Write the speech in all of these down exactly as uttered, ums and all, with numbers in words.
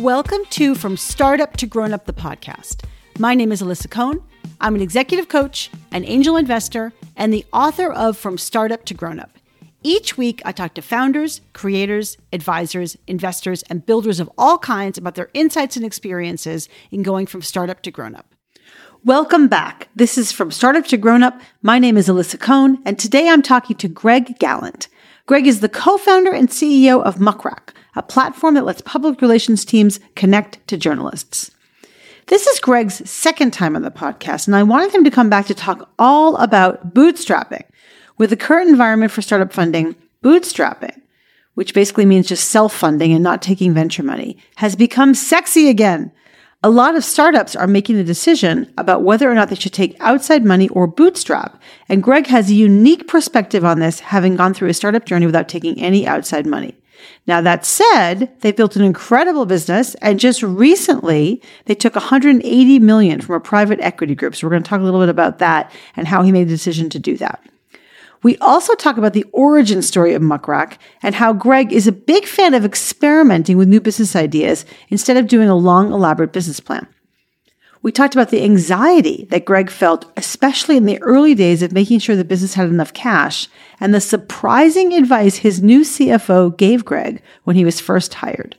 Welcome to From Startup to Grown Up, the podcast. My name is Alyssa Cohn. I'm an executive coach, an angel investor, and the author of From Startup to Grown Up. Each week, I talk to founders, creators, advisors, investors, and builders of all kinds about their insights and experiences in going from startup to grown up. Welcome back. This is From Startup to Grown Up. My name is Alyssa Cohn, and today I'm talking to Greg Gallant. Greg is the co-founder and C E O of Muck Rack, a platform that lets public relations teams connect to journalists. This is Greg's second time on the podcast, and I wanted him to come back to talk all about bootstrapping. With the current environment for startup funding, bootstrapping, which basically means just self-funding and not taking venture money, has become sexy again. A lot of startups are making the decision about whether or not they should take outside money or bootstrap. And Greg has a unique perspective on this, having gone through a startup journey without taking any outside money. Now, that said, they built an incredible business, and just recently, they took one hundred eighty million dollars from a private equity group. So we're going to talk a little bit about that and how he made the decision to do that. We also talk about the origin story of Muck Rack and how Greg is a big fan of experimenting with new business ideas instead of doing a long, elaborate business plan. We talked about the anxiety that Greg felt, especially in the early days of making sure the business had enough cash, and the surprising advice his new C F O gave Greg when he was first hired.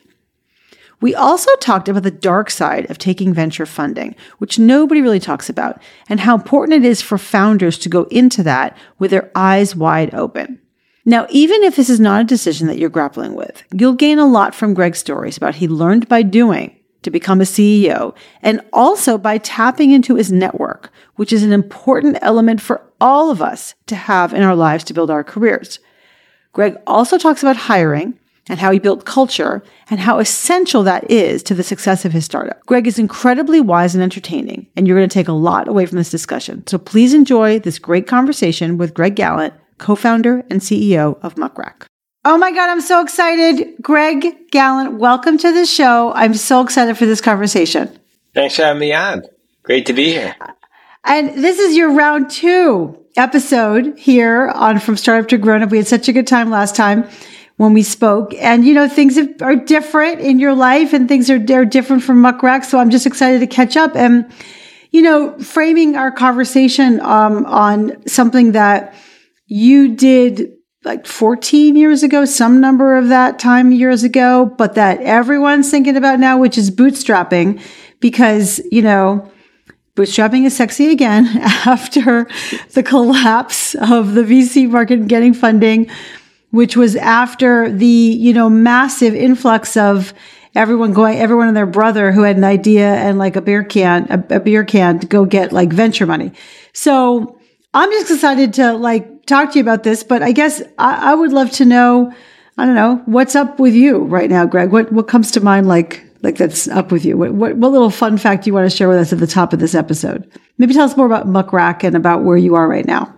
We also talked about the dark side of taking venture funding, which nobody really talks about, and how important it is for founders to go into that with their eyes wide open. Now, even if this is not a decision that you're grappling with, you'll gain a lot from Greg's stories about he learned by doing to become a C E O, and also by tapping into his network, which is an important element for all of us to have in our lives to build our careers. Greg also talks about hiring and how he built culture and how essential that is to the success of his startup. Greg is incredibly wise and entertaining, and you're going to take a lot away from this discussion. So please enjoy this great conversation with Greg Gallant, co-founder and C E O of Muck Rack. Oh my God, I'm so excited. Greg Gallant, welcome to the show. I'm so excited for this conversation. Thanks for having me on. Great to be here. And this is your round two episode here on From Startup to Grown Up. We had such a good time last time when we spoke, and you know, things are different in your life and things are they're different from Muck Rack. So I'm just excited to catch up and, you know, framing our conversation um, on something that you did like fourteen years ago, some number of that time years ago, but that everyone's thinking about now, which is bootstrapping, because, you know, bootstrapping is sexy again after the collapse of the V C market and getting funding, which was after the, you know, massive influx of everyone going, everyone and their brother who had an idea and like a beer can, a, a beer can to go get like venture money. So I'm just excited to like talk to you about this, but I guess I, I would love to know, I don't know, what's up with you right now, Greg? What, what comes to mind like, like that's up with you? What, what, what little fun fact do you want to share with us at the top of this episode? Maybe tell us more about Muck Rack and about where you are right now.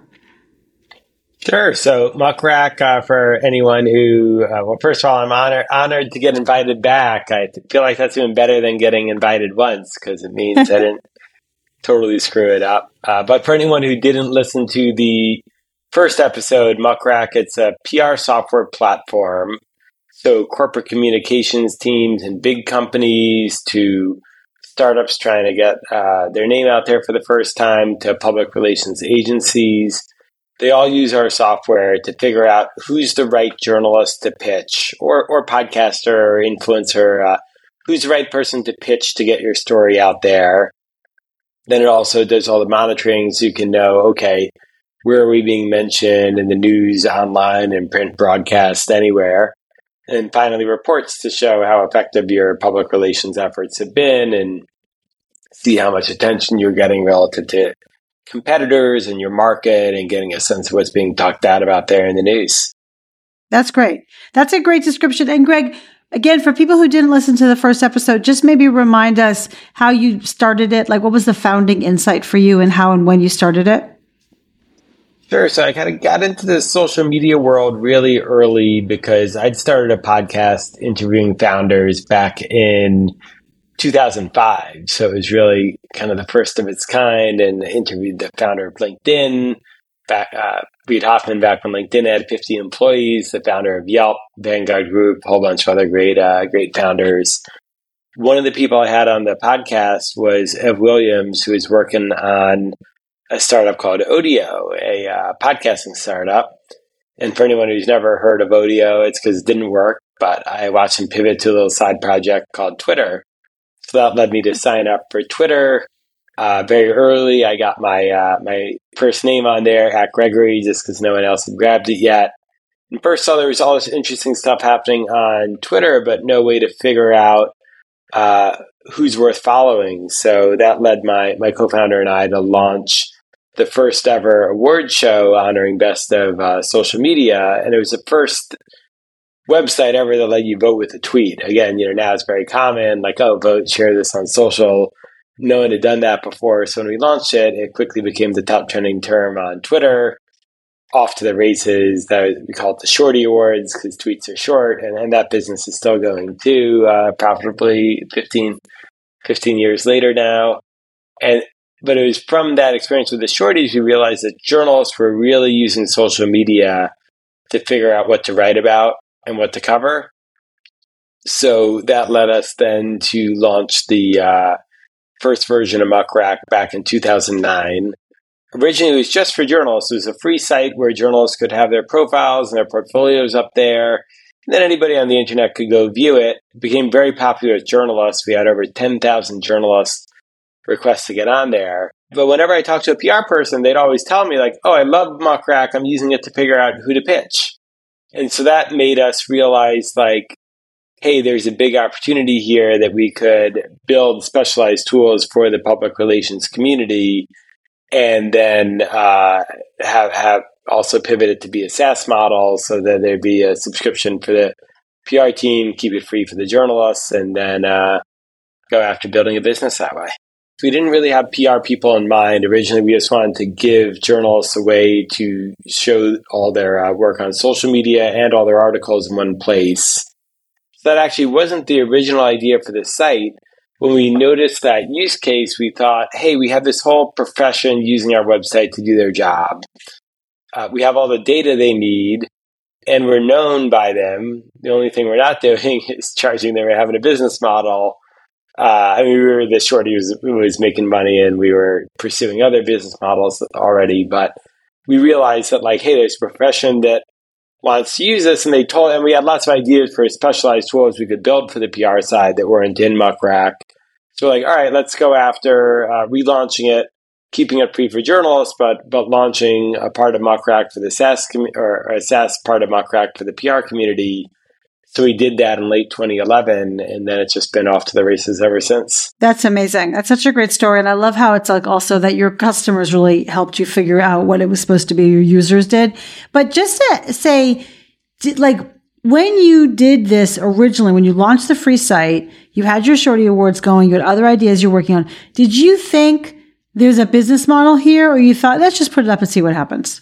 Sure. So Muck Rack, uh, for anyone who, uh, well, first of all, I'm honored, honored to get invited back. I feel like that's even better than getting invited once because it means I didn't totally screw it up. Uh, but for anyone who didn't listen to the first episode, Muck Rack, it's a P R software platform. So corporate communications teams and big companies to startups trying to get uh, their name out there for the first time to public relations agencies. They all use our software to figure out who's the right journalist to pitch or, or podcaster or influencer, uh, who's the right person to pitch to get your story out there. Then it also does all the monitoring so you can know, okay, where are we being mentioned in the news, online, and print broadcast, anywhere. And finally, reports to show how effective your public relations efforts have been and see how much attention you're getting relative to competitors and your market and getting a sense of what's being talked out about there in the news. That's great. That's a great description. And Greg, again, for people who didn't listen to the first episode, just maybe remind us how you started it. Like, what was the founding insight for you and how and when you started it? Sure. So I kind of got into the social media world really early because I'd started a podcast interviewing founders back in two thousand five. So it was really kind of the first of its kind, and interviewed the founder of LinkedIn, back, uh, Reid Hoffman back when LinkedIn had fifty employees, the founder of Yelp, Vanguard Group, a whole bunch of other great, uh, great founders. one of the people I had on the podcast was Ev Williams, who is working on a startup called Odeo, a uh, podcasting startup. And for anyone who's never heard of Odeo, it's because it didn't work, but I watched him pivot to a little side project called Twitter. So that led me to sign up for Twitter. Uh, very early, I got my uh, my first name on there, at Gregory, just because no one else had grabbed it yet. And first saw there was all this interesting stuff happening on Twitter, but no way to figure out uh, who's worth following. So that led my, my co-founder and I to launch the first ever award show honoring best of uh, social media. And it was the first website ever that let you vote with a tweet. Again, you know, now it's very common, like, oh, vote, share this on social. No one had done that before. So when we launched it, it quickly became the top trending term on Twitter. Off to the races. That we call it the Shorty Awards because tweets are short, and, and that business is still going too, uh, profitably fifteen, fifteen years later now. And but it was from that experience with the Shorties we realized that journalists were really using social media to figure out what to write about and what to cover. So that led us then to launch the uh, first version of Muck Rack back in two thousand nine. Originally, it was just for journalists. It was a free site where journalists could have their profiles and their portfolios up there. And then anybody on the internet could go view it. It became very popular with journalists. We had over ten thousand journalists request to get on there. But whenever I talked to a P R person, they'd always tell me, like, oh, I love Muck Rack. I'm using it to figure out who to pitch. And so that made us realize, like, hey, there's a big opportunity here that we could build specialized tools for the public relations community, and then uh, have have also pivoted to be a SaaS model so that there'd be a subscription for the P R team, keep it free for the journalists, and then uh, go after building a business that way. We didn't really have P R people in mind. Originally, we just wanted to give journalists a way to show all their uh, work on social media and all their articles in one place. So that actually wasn't the original idea for the site. When we noticed that use case, we thought, hey, we have this whole profession using our website to do their job. Uh, we have all the data they need, and we're known by them. The only thing we're not doing is charging them or having a business model. Uh, I mean, we were the Shorty who was, who was making money, and we were pursuing other business models already. But we realized that, like, hey, there's a profession that wants to use this, and they told, and we had lots of ideas for specialized tools we could build for the P R side that weren't in Muck Rack. So, we're like, all right, let's go after uh, relaunching it, keeping it free for journalists, but but launching a part of Muck Rack for the SaaS com- or a SaaS part of Muck Rack for the P R community. So we did that in late twenty eleven, and then it's just been off to the races ever since. That's amazing. That's such a great story. And I love how it's like also that your customers really helped you figure out what it was supposed to be your users did. But just to say, did, like when you did this originally, when you launched the free site, you had your Shorty Awards going, you had other ideas you're working on. Did you think there's a business model here, or you thought, let's just put it up and see what happens?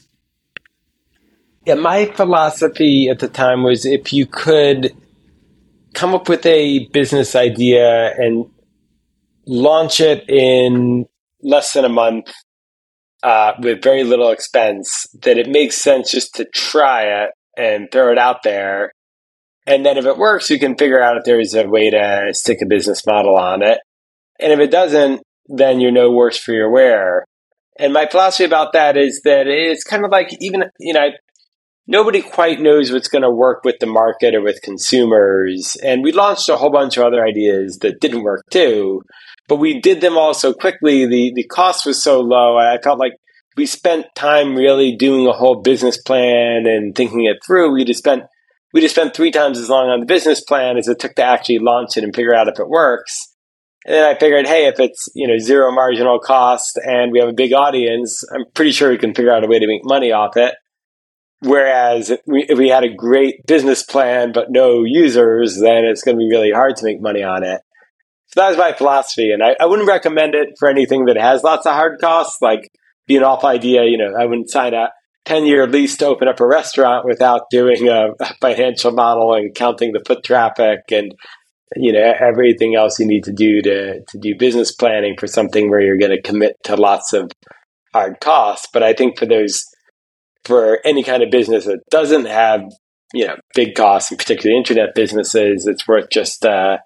Yeah, my philosophy at the time was if you could come up with a business idea and launch it in less than a month uh, with very little expense, that it makes sense just to try it and throw it out there. And then if it works, you can figure out if there's a way to stick a business model on it. And if it doesn't, then you're no worse for your wear. And my philosophy about that is that it's kind of like even, you know, nobody quite knows what's going to work with the market or with consumers. And we launched a whole bunch of other ideas that didn't work too, but we did them all so quickly. The, the cost was so low. I felt like we spent time really doing a whole business plan and thinking it through. We just spent, we just spent three times as long on the business plan as it took to actually launch it and figure out if it works. And then I figured, hey, if it's, you know, zero marginal cost and we have a big audience, I'm pretty sure we can figure out a way to make money off it. Whereas if we, if we had a great business plan but no users, then it's going to be really hard to make money on it. So that was my philosophy. And I, I wouldn't recommend it for anything that has lots of hard costs, like be an off idea. You know, I wouldn't sign a ten-year lease to open up a restaurant without doing a, a financial model and counting the foot traffic and, you know, everything else you need to do to, to do business planning for something where you're going to commit to lots of hard costs. But I think for those For any kind of business that doesn't have, you know, big costs, and particularly internet businesses, it's worth just uh,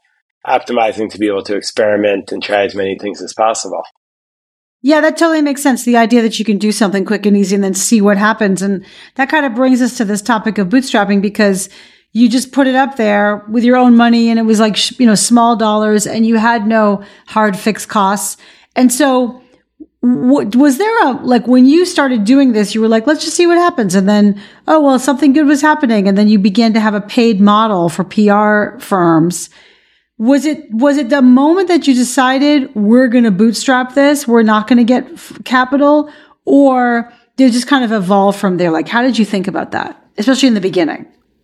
optimizing to be able to experiment and try as many things as possible. Yeah, that totally makes sense. The idea that you can do something quick and easy and then see what happens. And that kind of brings us to this topic of bootstrapping, because you just put it up there with your own money and it was like, you know, small dollars and you had no hard fixed costs. And so w- was there a, like when you started doing this, you were like, let's just see what happens. And then, oh, well, something good was happening. And then you began to have a paid model for P R firms. Was it, was it the moment that you decided we're going to bootstrap this, we're not going to get f- capital, or did it just kind of evolve from there? Like, how did you think about that, especially in the beginning?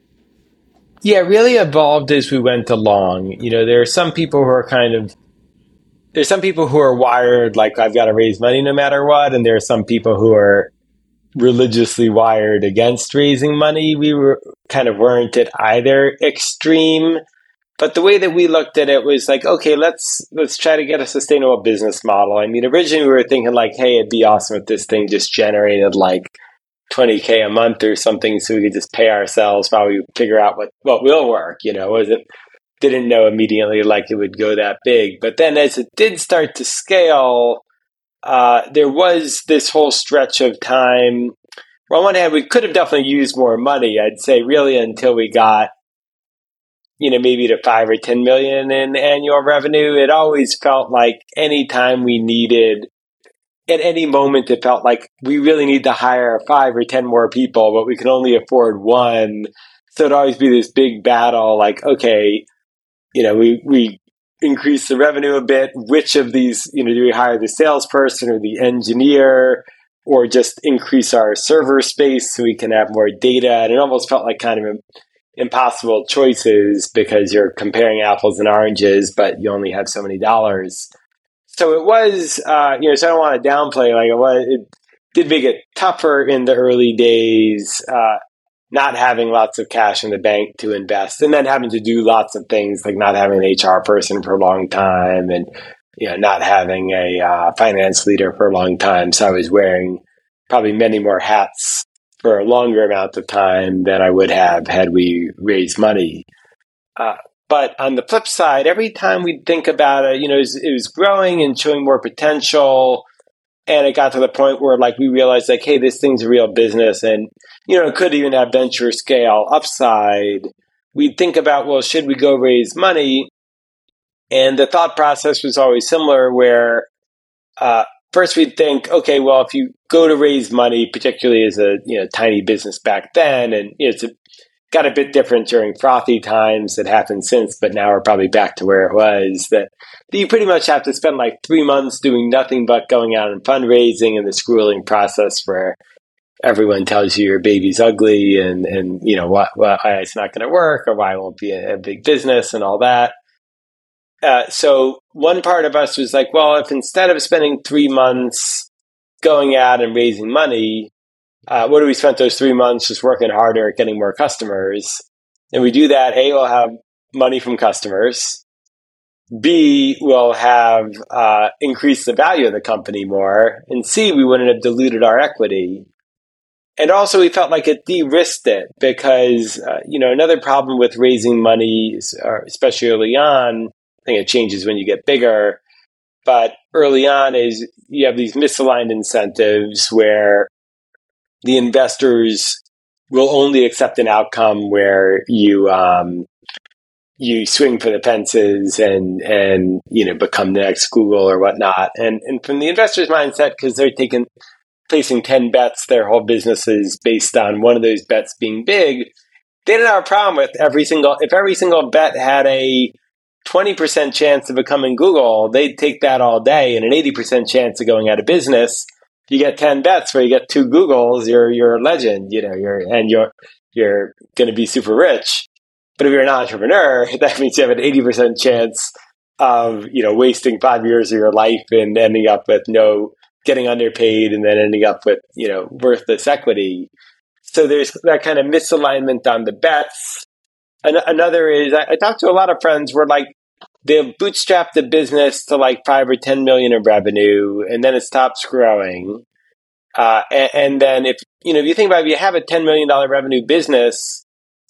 Yeah, it really evolved as we went along. You know, there are some people who are kind of, there's some people who are wired like, I've got to raise money no matter what. And there are some people who are religiously wired against raising money. We were kind of weren't at either extreme. But the way that we looked at it was like, okay, let's let's try to get a sustainable business model. I mean, originally we were thinking like, hey, it'd be awesome if this thing just generated like twenty K a month or something so we could just pay ourselves while we figure out what, what will work. You know, wasn't didn't know immediately like it would go that big. But then as it did start to scale, uh, there was this whole stretch of time where on one hand, we could have definitely used more money. I'd say really until we got, you know, maybe to five or ten million in annual revenue. It always felt like anytime we needed, at any moment, it felt like we really need to hire five or ten more people, but we can only afford one. So it'd always be this big battle, like, okay, you know, we, we increase the revenue a bit. Which of these, you know, do we hire the salesperson or the engineer, or just increase our server space so we can have more data? And it almost felt like kind of impossible choices because you're comparing apples and oranges, but you only have so many dollars. So it was, uh, you know, so I don't want to downplay, like it was, it did make it tougher in the early days, uh, not having lots of cash in the bank to invest, and then having to do lots of things like not having an H R person for a long time and, you know, not having a uh, finance leader for a long time. So I was wearing probably many more hats for a longer amount of time than I would have had we raised money. Uh, but on the flip side, every time we think about it, you know, it was, it was growing and showing more potential. And it got to the point where like we realized like, hey, this thing's a real business and, you know, it could even have venture scale upside. We'd think about, well, should we go raise money? And the thought process was always similar where, uh, first, we'd think, okay, well, if you go to raise money, particularly as a you know tiny business back then, and you know, it's a, got a bit different during frothy times that happened since, but now we're probably back to where it was, that, that you pretty much have to spend like three months doing nothing but going out and fundraising and the schooling process where everyone tells you your baby's ugly and, and you know, why, why it's not going to work or why it won't be a, a big business and all that. Uh, so one part of us was like, well, if instead of spending three months going out and raising money, uh, what do we spend those three months just working harder at getting more customers? And we do that, A, we'll have money from customers. B, we'll have uh, increased the value of the company more. And C, we wouldn't have diluted our equity. And also we felt like it de-risked it because, uh, you know, another problem with raising money, especially early on, I think it changes when you get bigger, but early on is you have these misaligned incentives where the investors will only accept an outcome where you um, you swing for the fences and and you know become the next Google or whatnot. And and from the investor's mindset, because they're taking placing ten bets, their whole business is based on one of those bets being big. They don't have a problem with every single if every single bet had a twenty percent chance of becoming Google, they'd take that all day, and an eighty percent chance of going out of business. If you get ten bets where you get two Googles, you're you're a legend, you know, you're and you're you're going to be super rich. But if you're an entrepreneur, that means you have an eighty percent chance of, you know, wasting five years of your life and ending up with no getting underpaid and then ending up with, you know, worthless equity. So there's that kind of misalignment on the bets. Another is I, I talked to a lot of friends where like they've bootstrapped the business to like five or ten million in revenue, and then it stops growing. Uh, and, and then if you know if you think about it, if you have a ten million dollar revenue business,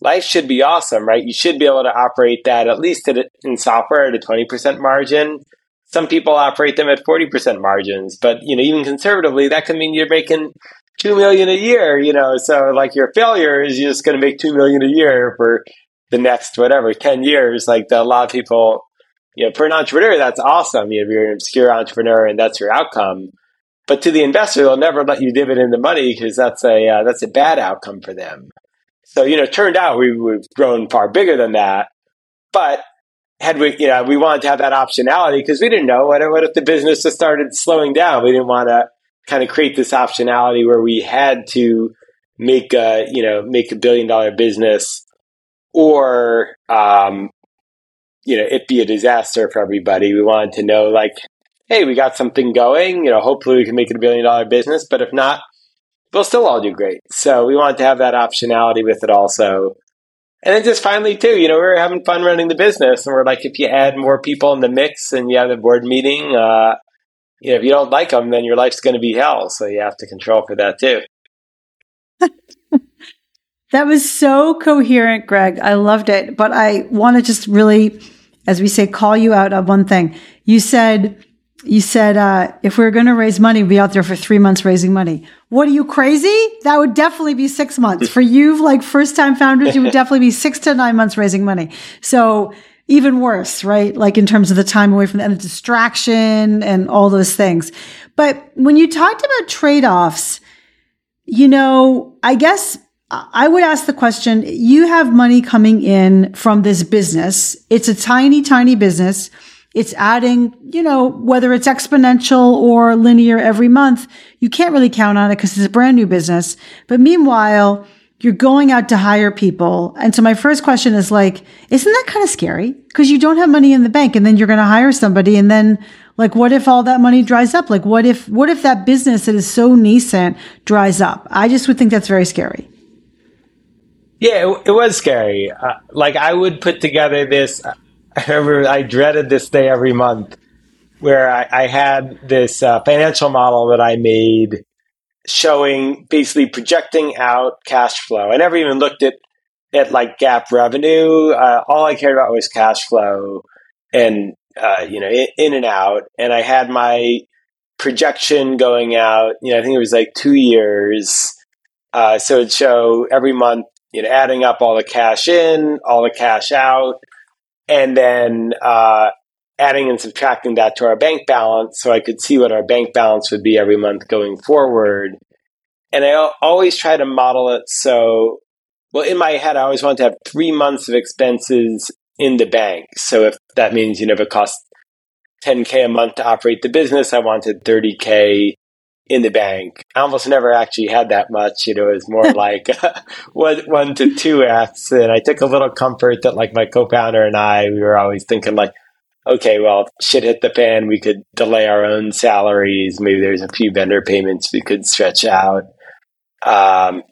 life should be awesome, right? You should be able to operate that at least at a, in software at a twenty percent margin. Some people operate them at forty percent margins, but, you know, even conservatively, that could mean you're making two million a year, you know, so like your failure is you're just going to make two million a year for the next, whatever, ten years. Like the, a lot of people, you know, for an entrepreneur, that's awesome. You know, if you're an obscure entrepreneur and that's your outcome. But to the investor, they'll never let you dividend the money because that's a, uh, that's a bad outcome for them. So, you know, it turned out we, we've grown far bigger than that. But had we, you know, we wanted to have that optionality because we didn't know what, what if the business just started slowing down. We didn't want to kind of create this optionality where we had to make a, you know, make a billion dollar business or, um, you know, it be a disaster for everybody. We wanted to know like, hey, we got something going, you know, hopefully we can make it a billion dollar business, but if not, we'll still all do great. So we wanted to have that optionality with it also. And then just finally, too, you know, we were having fun running the business. And we're like, if you add more people in the mix and you have a board meeting, uh, you know, if you don't like them, then your life's going to be hell. So you have to control for that, too. That was so coherent, Greg. I loved it. But I want to just really, as we say, call you out on one thing. You said, you said, uh, if we were going to raise money, we'd be out there for three months raising money. What are you, crazy? That would definitely be six months. For you, like first-time founders, it would definitely be six to nine months raising money. So even worse, right? Like in terms of the time away from the, and the distraction and all those things. But when you talked about trade-offs, you know, I guess I would ask the question, you have money coming in from this business. It's a tiny, tiny business. It's adding, you know, whether it's exponential or linear every month, you can't really count on it because it's a brand new business. But meanwhile, you're going out to hire people. And so my first question is like, isn't that kind of scary? Because you don't have money in the bank and then you're going to hire somebody. And then like, what if all that money dries up? Like, what if, what if that business that is so nascent dries up? I just would think that's very scary. Yeah, it, it was scary. Uh, like I would put together this, I remember I dreaded this day every month where I, I had this uh, financial model that I made showing basically projecting out cash flow. I never even looked at, at like GAAP revenue. Uh, all I cared about was cash flow and, uh, you know, in, in and out. And I had my projection going out, you know, I think it was like two years. Uh, so it'd show every month, you know, adding up all the cash in, all the cash out. And then uh, adding and subtracting that to our bank balance so I could see what our bank balance would be every month going forward. And I always try to model it so, well, in my head, I always want to have three months of expenses in the bank. So if that means, you know, if it costs ten K a month to operate the business, I wanted thirty K in the bank. I almost never actually had that much. You know, it was more like one, one to two X. And I took a little comfort that like my co-founder and I, we were always thinking like, okay, well, if shit hit the fan, we could delay our own salaries. Maybe there's a few vendor payments we could stretch out. Um,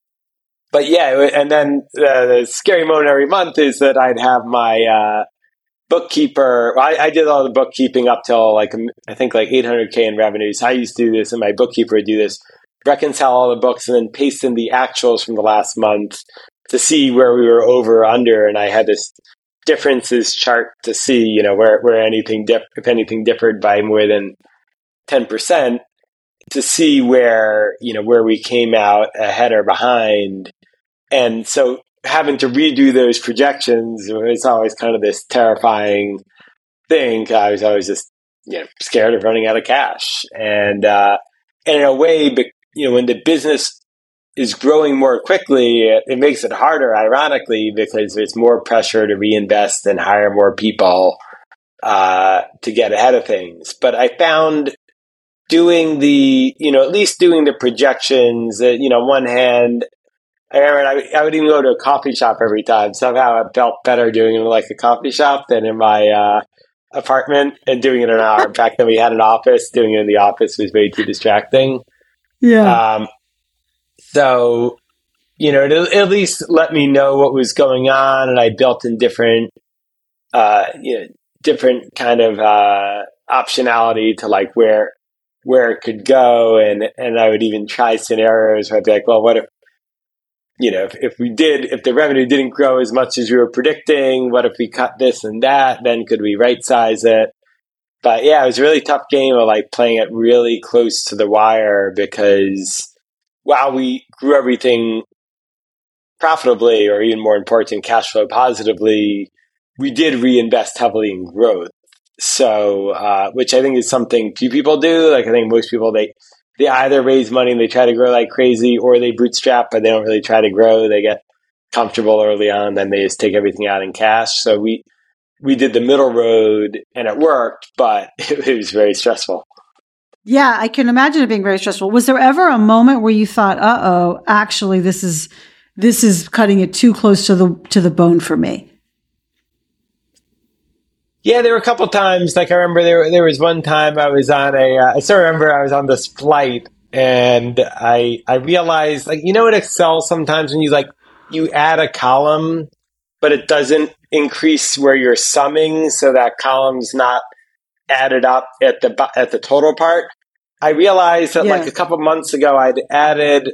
but yeah, and then uh, the scary moment every month is that I'd have my, uh, bookkeeper, I, I did all the bookkeeping up till like, I think like eight hundred K in revenues. I used to do this and my bookkeeper would do this, reconcile all the books and then paste in the actuals from the last month to see where we were over or under. And I had this differences chart to see, you know, where, where anything, diff- if anything differed by more than ten percent to see where, you know, where we came out ahead or behind. And so having to redo those projections was always kind of this terrifying thing. I was always just, you know, scared of running out of cash. And, uh, and in a way, you know, when the business is growing more quickly, it, it makes it harder, ironically, because there's more pressure to reinvest and hire more people, uh, to get ahead of things. But I found doing the, you know, at least doing the projections that, you know, on one hand, I remember I, I would even go to a coffee shop every time. Somehow I felt better doing it in like a coffee shop than in my uh, apartment and doing it in an hour. In fact, then we had an office. Doing it in the office was way too distracting. Yeah. Um, so, you know, it at least let me know what was going on. And I built in different, uh, you know, different kind of uh, optionality to like where where it could go. And, and I would even try scenarios where I'd be like, well, what if you know, if, if we did, if the revenue didn't grow as much as we were predicting, what if we cut this and that? Then could we right size it? But yeah, it was a really tough game of like playing it really close to the wire because while we grew everything profitably, or even more important, cash flow positively, we did reinvest heavily in growth. So, uh, which I think is something few people do. Like I think most people, they, they either raise money and they try to grow like crazy, or they bootstrap, but they don't really try to grow. They get comfortable early on, then they just take everything out in cash. So we, we did the middle road and it worked, but it, it was very stressful. Yeah, I can imagine it being very stressful. Was there ever a moment where you thought, uh-oh, actually this is this is cutting it too close to the to the bone for me? Yeah, there were a couple times. Like I remember there there was one time I was on a uh, I still remember I was on this flight and I I realized, like, you know, in Excel sometimes when you like you add a column but it doesn't increase where you're summing, so that column's not added up at the at the total part. I realized that yeah. like a couple months ago, I'd added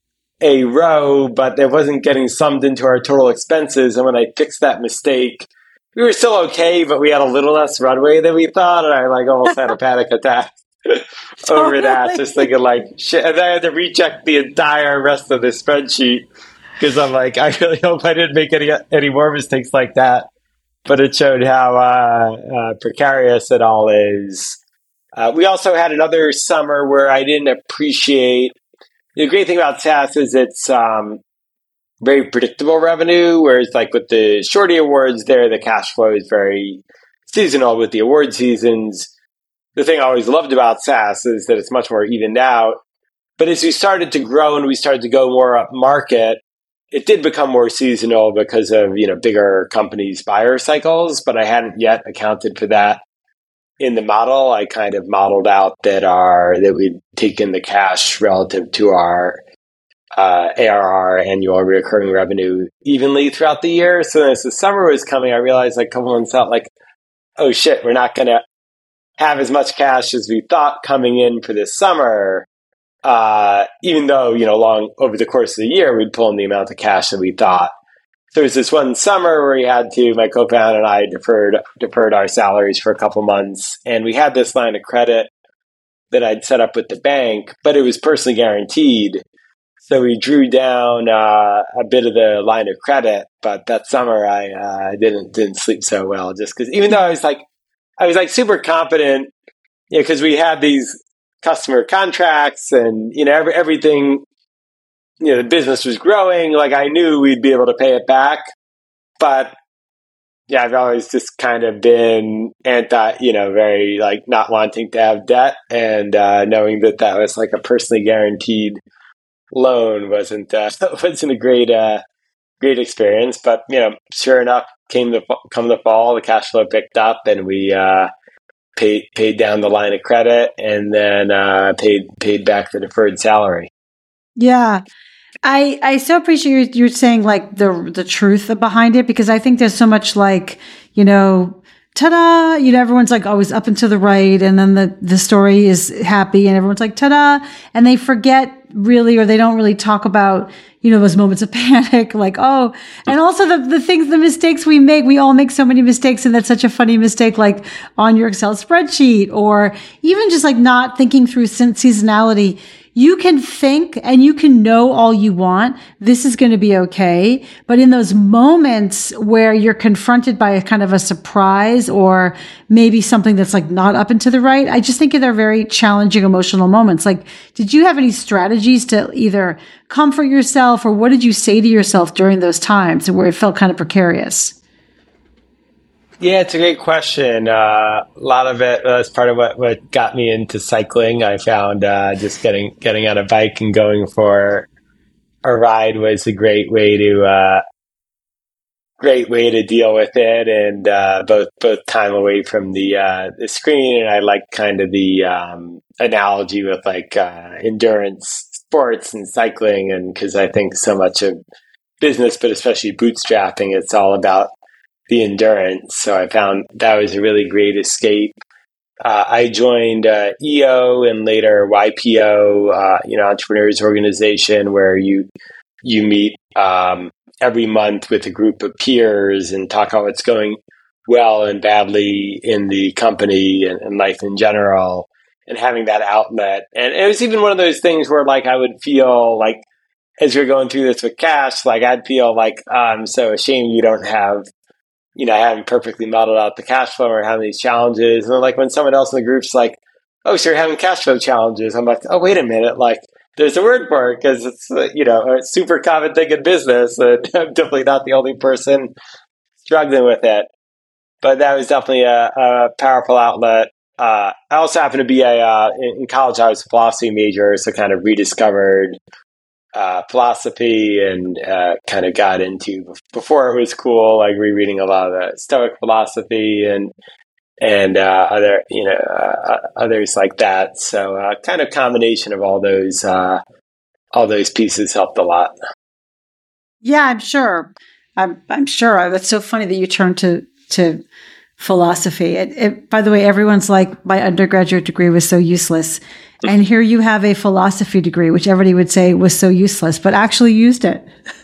a row, but it wasn't getting summed into our total expenses. And when I fixed that mistake, we were still okay, but we had a little less runway than we thought. And I like almost had a panic attack totally. over that, just thinking like, shit. And then I had to recheck the entire rest of the spreadsheet because I'm like, I really hope I didn't make any any more mistakes like that. But it showed how uh, uh, precarious it all is. Uh, we also had another summer where I didn't appreciate. The great thing about SaaS is it's um, very predictable revenue, whereas like with the Shorty Awards there, the cash flow is very seasonal with the award seasons. The thing I always loved about SaaS is that it's much more evened out. But as we started to grow and we started to go more up market, it did become more seasonal because of, you know, bigger companies' buyer cycles, but I hadn't yet accounted for that in the model. I kind of modeled out that our that we'd taken the cash relative to our uh, A R R, annual recurring revenue, evenly throughout the year. So as the summer was coming, I realized like a couple months out, like, oh shit, we're not going to have as much cash as we thought coming in for this summer. Uh, even though, you know, long over the course of the year, we'd pull in the amount of cash that we thought. There was this one summer where we had to, my co-founder and I deferred deferred our salaries for a couple months. And we had this line of credit that I'd set up with the bank, but it was personally guaranteed. So we drew down uh, a bit of the line of credit. But that summer I uh, didn't didn't sleep so well, just because even though I was like, I was like super confident, you know, because we had these customer contracts and, you know, every, everything, you know, the business was growing. Like I knew we'd be able to pay it back. But yeah, I've always just kind of been anti, you know, very like not wanting to have debt, and uh, knowing that that was like a personally guaranteed loan wasn't, uh, wasn't a great, uh, great experience. But, you know, sure enough, came the, come the fall, the cash flow picked up and we, uh, Paid paid down the line of credit, and then uh, paid paid back the deferred salary. Yeah, I I so appreciate you you're saying like the the truth behind it, because I think there's so much like, you know, ta-da, you know, everyone's like always up and to the right, and then the the story is happy, and everyone's like ta-da, and they forget really, or they don't really talk about, you know, those moments of panic, like, oh, and also the, the things, the mistakes we make, we all make so many mistakes. And that's such a funny mistake, like on your Excel spreadsheet, or even just like not thinking through seasonality. You can think and you can know all you want, this is going to be okay. But in those moments where you're confronted by a kind of a surprise, or maybe something that's like not up and to the right, I just think they're very challenging emotional moments. Like, did you have any strategies to either comfort yourself, or what did you say to yourself during those times where it felt kind of precarious? Yeah, it's a great question. Uh, a lot of it was part of what, what got me into cycling. I found uh, just getting getting on a bike and going for a ride was a great way to uh, great way to deal with it, and uh, both both time away from the uh, the screen. And I like kind of the um, analogy with like uh, endurance sports and cycling, and because I think so much of business, but especially bootstrapping, it's all about the endurance. So I found that was a really great escape. Uh, I joined uh, E O and later Y P O, uh, you know, Entrepreneurs Organization, where you you meet um, every month with a group of peers and talk about what's going well and badly in the company and, and life in general, and having that outlet. And it was even one of those things where like I would feel like as you're going through this with Cash, like I'd feel like oh, I'm so ashamed you don't have, you know, I haven't perfectly modeled out the cash flow or having these challenges. And like when someone else in the group's like, oh, so you're having cash flow challenges. I'm like, oh, wait a minute. Like there's a word for it because it's, uh, you know, a super common thing in business. And I'm definitely not the only person struggling with it. But that was definitely a, a powerful outlet. Uh, I also happened to be a, uh, in college, I was a philosophy major, so kind of rediscovered uh, philosophy and uh, kind of got into, before it was cool, like rereading a lot of the Stoic philosophy and and uh, other, you know, uh, others like that. So uh, kind of combination of all those, uh, all those pieces helped a lot. Yeah, I'm sure. I'm, I'm sure. That's so funny that you turned to to philosophy. It, it, by the way, everyone's like, my undergraduate degree was so useless. And here you have a philosophy degree, which everybody would say was so useless, but actually used it.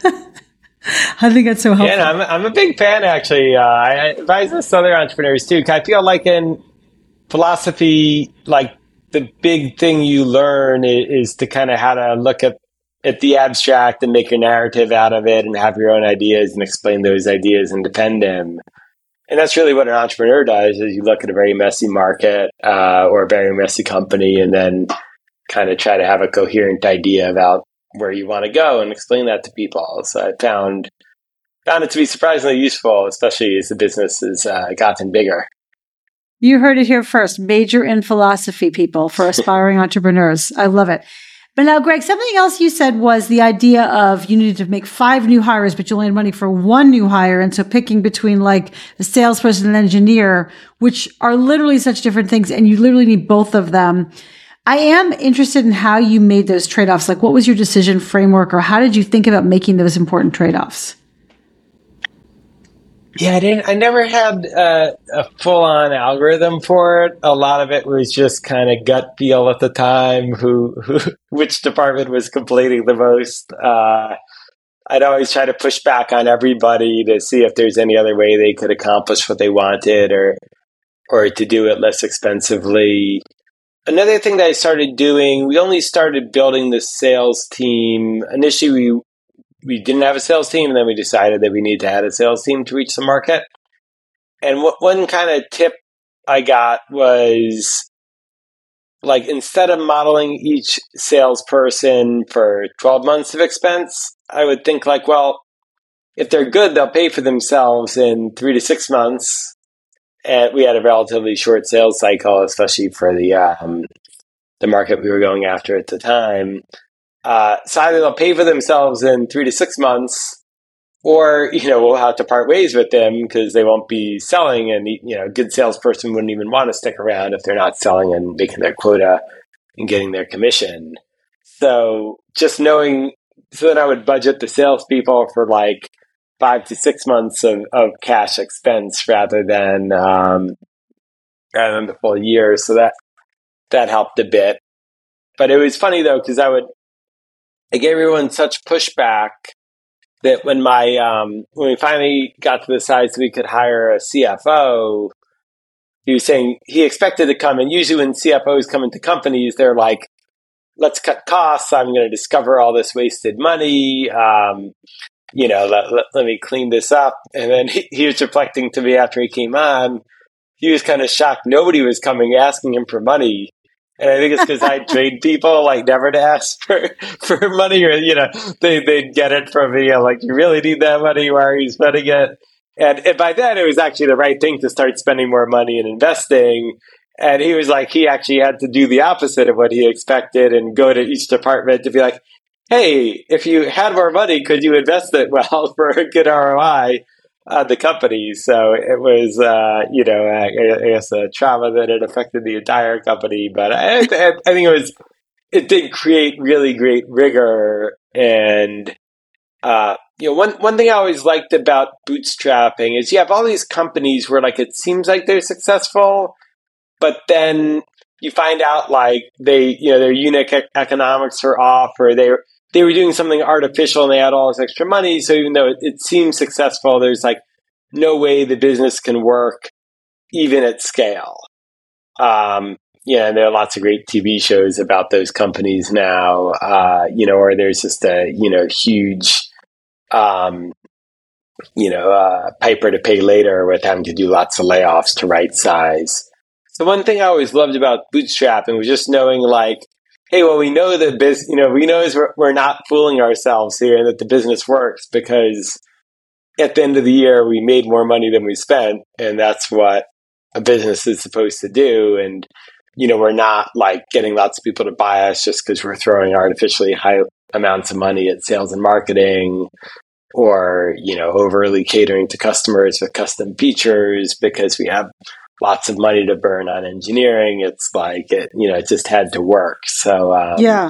I think that's so helpful. Yeah, no, I'm, I'm a big fan, actually. Uh, I advise this to other entrepreneurs, too. I feel like in philosophy, like the big thing you learn is, is to kind of how to look at, at the abstract and make your narrative out of it and have your own ideas and explain those ideas and defend them. And that's really what an entrepreneur does, is you look at a very messy market uh, or a very messy company and then kind of try to have a coherent idea about where you want to go and explain that to people. So I found found it to be surprisingly useful, especially as the business has uh, gotten bigger. You heard it here first. Major in philosophy, people, for aspiring entrepreneurs. I love it. But now, Greg, something else you said was the idea of you needed to make five new hires, but you only had money for one new hire. And so picking between like a salesperson and an engineer, which are literally such different things, and you literally need both of them. I am interested in how you made those trade-offs. Like, what was your decision framework, or how did you think about making those important trade-offs? Yeah, I didn't. I never had uh, a full-on algorithm for it. A lot of it was just kind of gut feel at the time. Who, who, which department was completing the most? Uh, I'd always try to push back on everybody to see if there's any other way they could accomplish what they wanted, or, or to do it less expensively. Another thing that I started doing, we only started building the sales team. Initially, we we didn't have a sales team, and then we decided that we need to add a sales team to reach the market. And what one kind of tip I got was, like, instead of modeling each salesperson for twelve months of expense, I would think like, well, if they're good, they'll pay for themselves in three to six months. And we had a relatively short sales cycle, especially for the um, the market we were going after at the time. Uh, so either they'll pay for themselves in three to six months, or, you know, we'll have to part ways with them because they won't be selling. And, you know, a good salesperson wouldn't even want to stick around if they're not selling and making their quota and getting their commission. So just knowing, so then I would budget the salespeople for like five to six months of, of cash expense rather than um, rather than the full year. So that that helped a bit. But it was funny though, because I would I gave everyone such pushback that when my um, when we finally got to the size that we could hire a C F O, he was saying he expected to come. And usually when C F Os come into companies, they're like, let's cut costs. I'm going to discover all this wasted money. Um, you know, let, let, let me clean this up. And then he, he was reflecting to me after he came on. He was kind of shocked. Nobody was coming asking him for money. And I think it's because I trained people like never to ask for, for money, or, you know, they, they'd get it from me. I'm like, you really need that money? Why are you spending it? And, and by then it was actually the right thing to start spending more money and investing. And he was like, he actually had to do the opposite of what he expected and go to each department to be like, hey, if you had more money, could you invest it well for a good R O I on the company? So it was, uh, you know, I, I guess a trauma that had affected the entire company. But I, I, I think it was, it did create really great rigor. And, uh, you know, one, one thing I always liked about bootstrapping is you have all these companies where like it seems like they're successful, but then you find out like they, you know, their unit economics are off, or they're they were doing something artificial and they had all this extra money. So even though it, it seems successful, there's like no way the business can work even at scale. Um, yeah, and there are lots of great T V shows about those companies now, uh, you know, or there's just a, you know, huge, um, you know, uh, Piper to pay later with having to do lots of layoffs to right size. So one thing I always loved about bootstrapping was just knowing like, hey, well, we know that biz, you know, we know we're, we're not fooling ourselves here and that the business works because at the end of the year, we made more money than we spent. And that's what a business is supposed to do. And, you know, we're not like getting lots of people to buy us just because we're throwing artificially high amounts of money at sales and marketing or, you know, overly catering to customers with custom features because we have lots of money to burn on engineering. It's like, it, you know, it just had to work. So, um, yeah,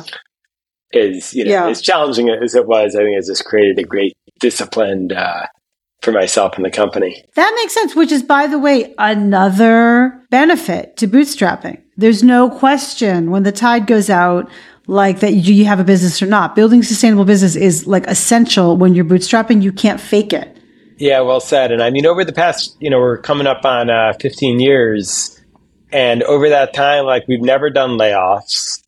is, you know, yeah. as challenging as it was, I think it just created a great discipline uh, for myself and the company. That makes sense, which is, by the way, another benefit to bootstrapping. There's no question when the tide goes out, like that you have a business or not. Building sustainable business is like essential when you're bootstrapping. You can't fake it. Yeah, well said. And I mean, over the past, you know, we're coming up on uh, fifteen years. And over that time, like we've never done layoffs.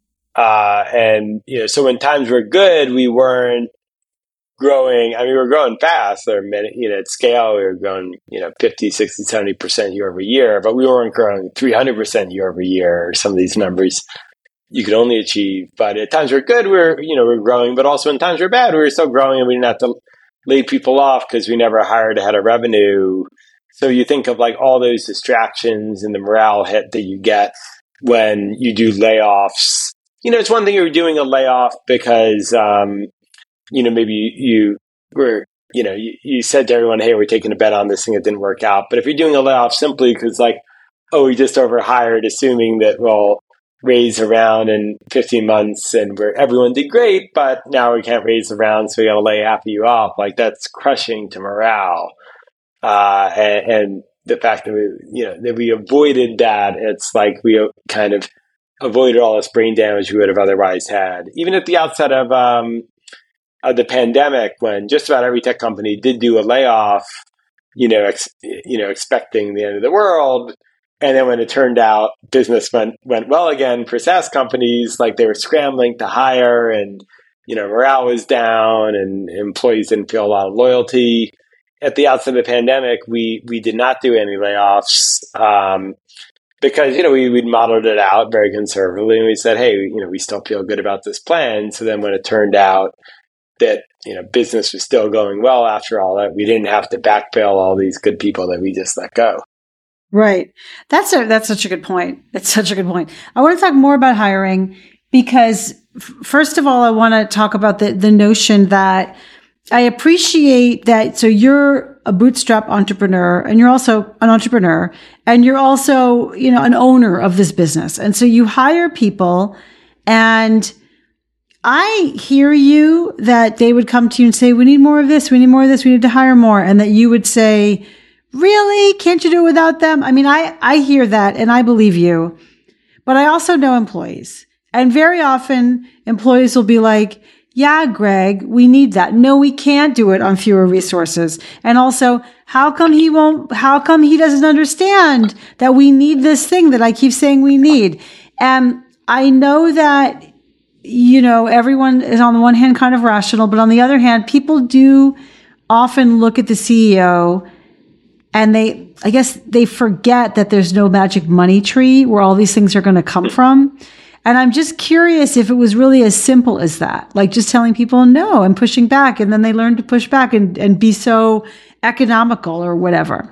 Uh, and, you know, so when times were good, we weren't growing. I mean, we were growing fast. There were many, you know, at scale, we were growing, you know, fifty, sixty, seventy percent year over year, but we weren't growing three hundred percent year over year. Some of these numbers you could only achieve. But at times we're good, we we're, you know, we we're growing, but also when times were bad, we were still growing and we didn't have to lay people off because we never hired ahead of revenue. So you think of like all those distractions and the morale hit that you get when you do layoffs. You know, it's one thing you're doing a layoff because, um, you know, maybe you, you were, you know, you, you said to everyone, hey, we're taking a bet on this thing. It didn't work out. But if you're doing a layoff simply because like, oh, we just overhired, assuming that we'll raise around in fifteen months and where everyone did great, but now we can't raise the round, so we got to lay half of you off. Like that's crushing to morale. Uh, and, and the fact that we, you know, that we avoided that, it's like we kind of avoided all this brain damage we would have otherwise had. Even at the outset of, um, of the pandemic, when just about every tech company did do a layoff, you know, ex- you know, expecting the end of the world. And then when it turned out business went, went well again for SaaS companies, like they were scrambling to hire and, you know, morale was down and employees didn't feel a lot of loyalty. At the outset of the pandemic, we, we did not do any layoffs um, because, you know, we, we'd modeled it out very conservatively and we said, hey, you know, we still feel good about this plan. So then when it turned out that, you know, business was still going well after all that, we didn't have to backfill all these good people that we just let go. Right. That's a, that's such a good point. It's such a good point. I want to talk more about hiring because f- first of all, I want to talk about the, the notion that I appreciate that. So you're a bootstrap entrepreneur and you're also an entrepreneur and you're also, you know, an owner of this business. And so you hire people and I hear you that they would come to you and say, we need more of this. We need more of this. We need to hire more. And that you would say, really? Can't you do it without them? I mean, I, I hear that and I believe you, but I also know employees. And very often employees will be like, yeah, Greg, we need that. No, we can't do it on fewer resources. And also, how come he won't, how come he doesn't understand that we need this thing that I keep saying we need? And I know that, you know, everyone is on the one hand kind of rational, but on the other hand, people do often look at the C E O and they, I guess they forget that there's no magic money tree where all these things are going to come from. And I'm just curious if it was really as simple as that, like just telling people no and pushing back. And then they learn to push back and, and be so economical or whatever.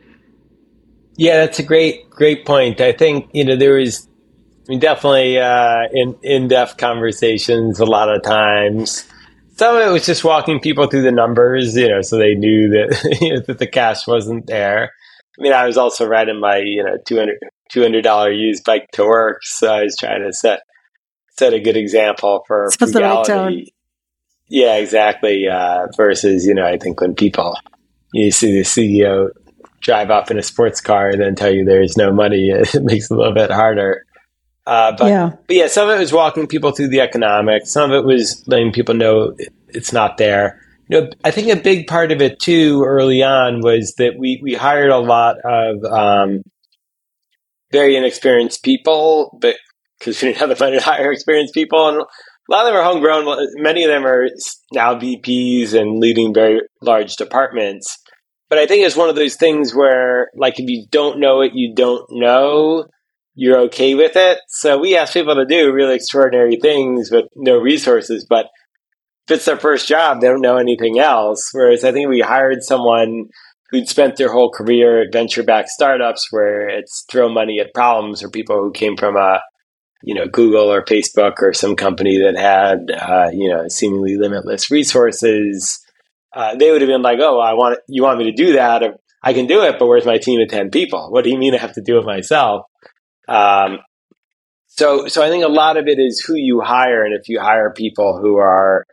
Yeah, that's a great, great point. I think, you know, there was I mean, definitely uh, in, in-depth conversations a lot of times. Some of it was just walking people through the numbers, you know, so they knew that, you know, that the cash wasn't there. I mean, I was also riding my, you know, two hundred dollars two hundred dollars used bike to work. So I was trying to set set a good example for That's frugality. The right tone. Yeah, exactly. Uh, versus, you know, I think when people, you see the C E O drive off in a sports car and then tell you there's no money, it makes it a little bit harder. Uh, but, yeah. but yeah, some of it was walking people through the economics. Some of it was letting people know it, it's not there. You know, I think a big part of it too early on was that we, we hired a lot of um, very inexperienced people, but because we didn't have the money to hire experienced people. And a lot of them are homegrown. Many of them are now V Ps and leading very large departments. But I think it's one of those things where, like, if you don't know it, you don't know, you're okay with it. So we ask people to do really extraordinary things with no resources, but if it's their first job, they don't know anything else. Whereas I think we hired someone who'd spent their whole career at venture-backed startups where it's throw money at problems, or people who came from a, you know, Google or Facebook or some company that had, uh, you know, seemingly limitless resources. Uh, they would have been like, oh, I want you want me to do that? Or, I can do it, but where's my team of ten people? What do you mean I have to do it myself? Um, so, so I think a lot of it is who you hire, and if you hire people who are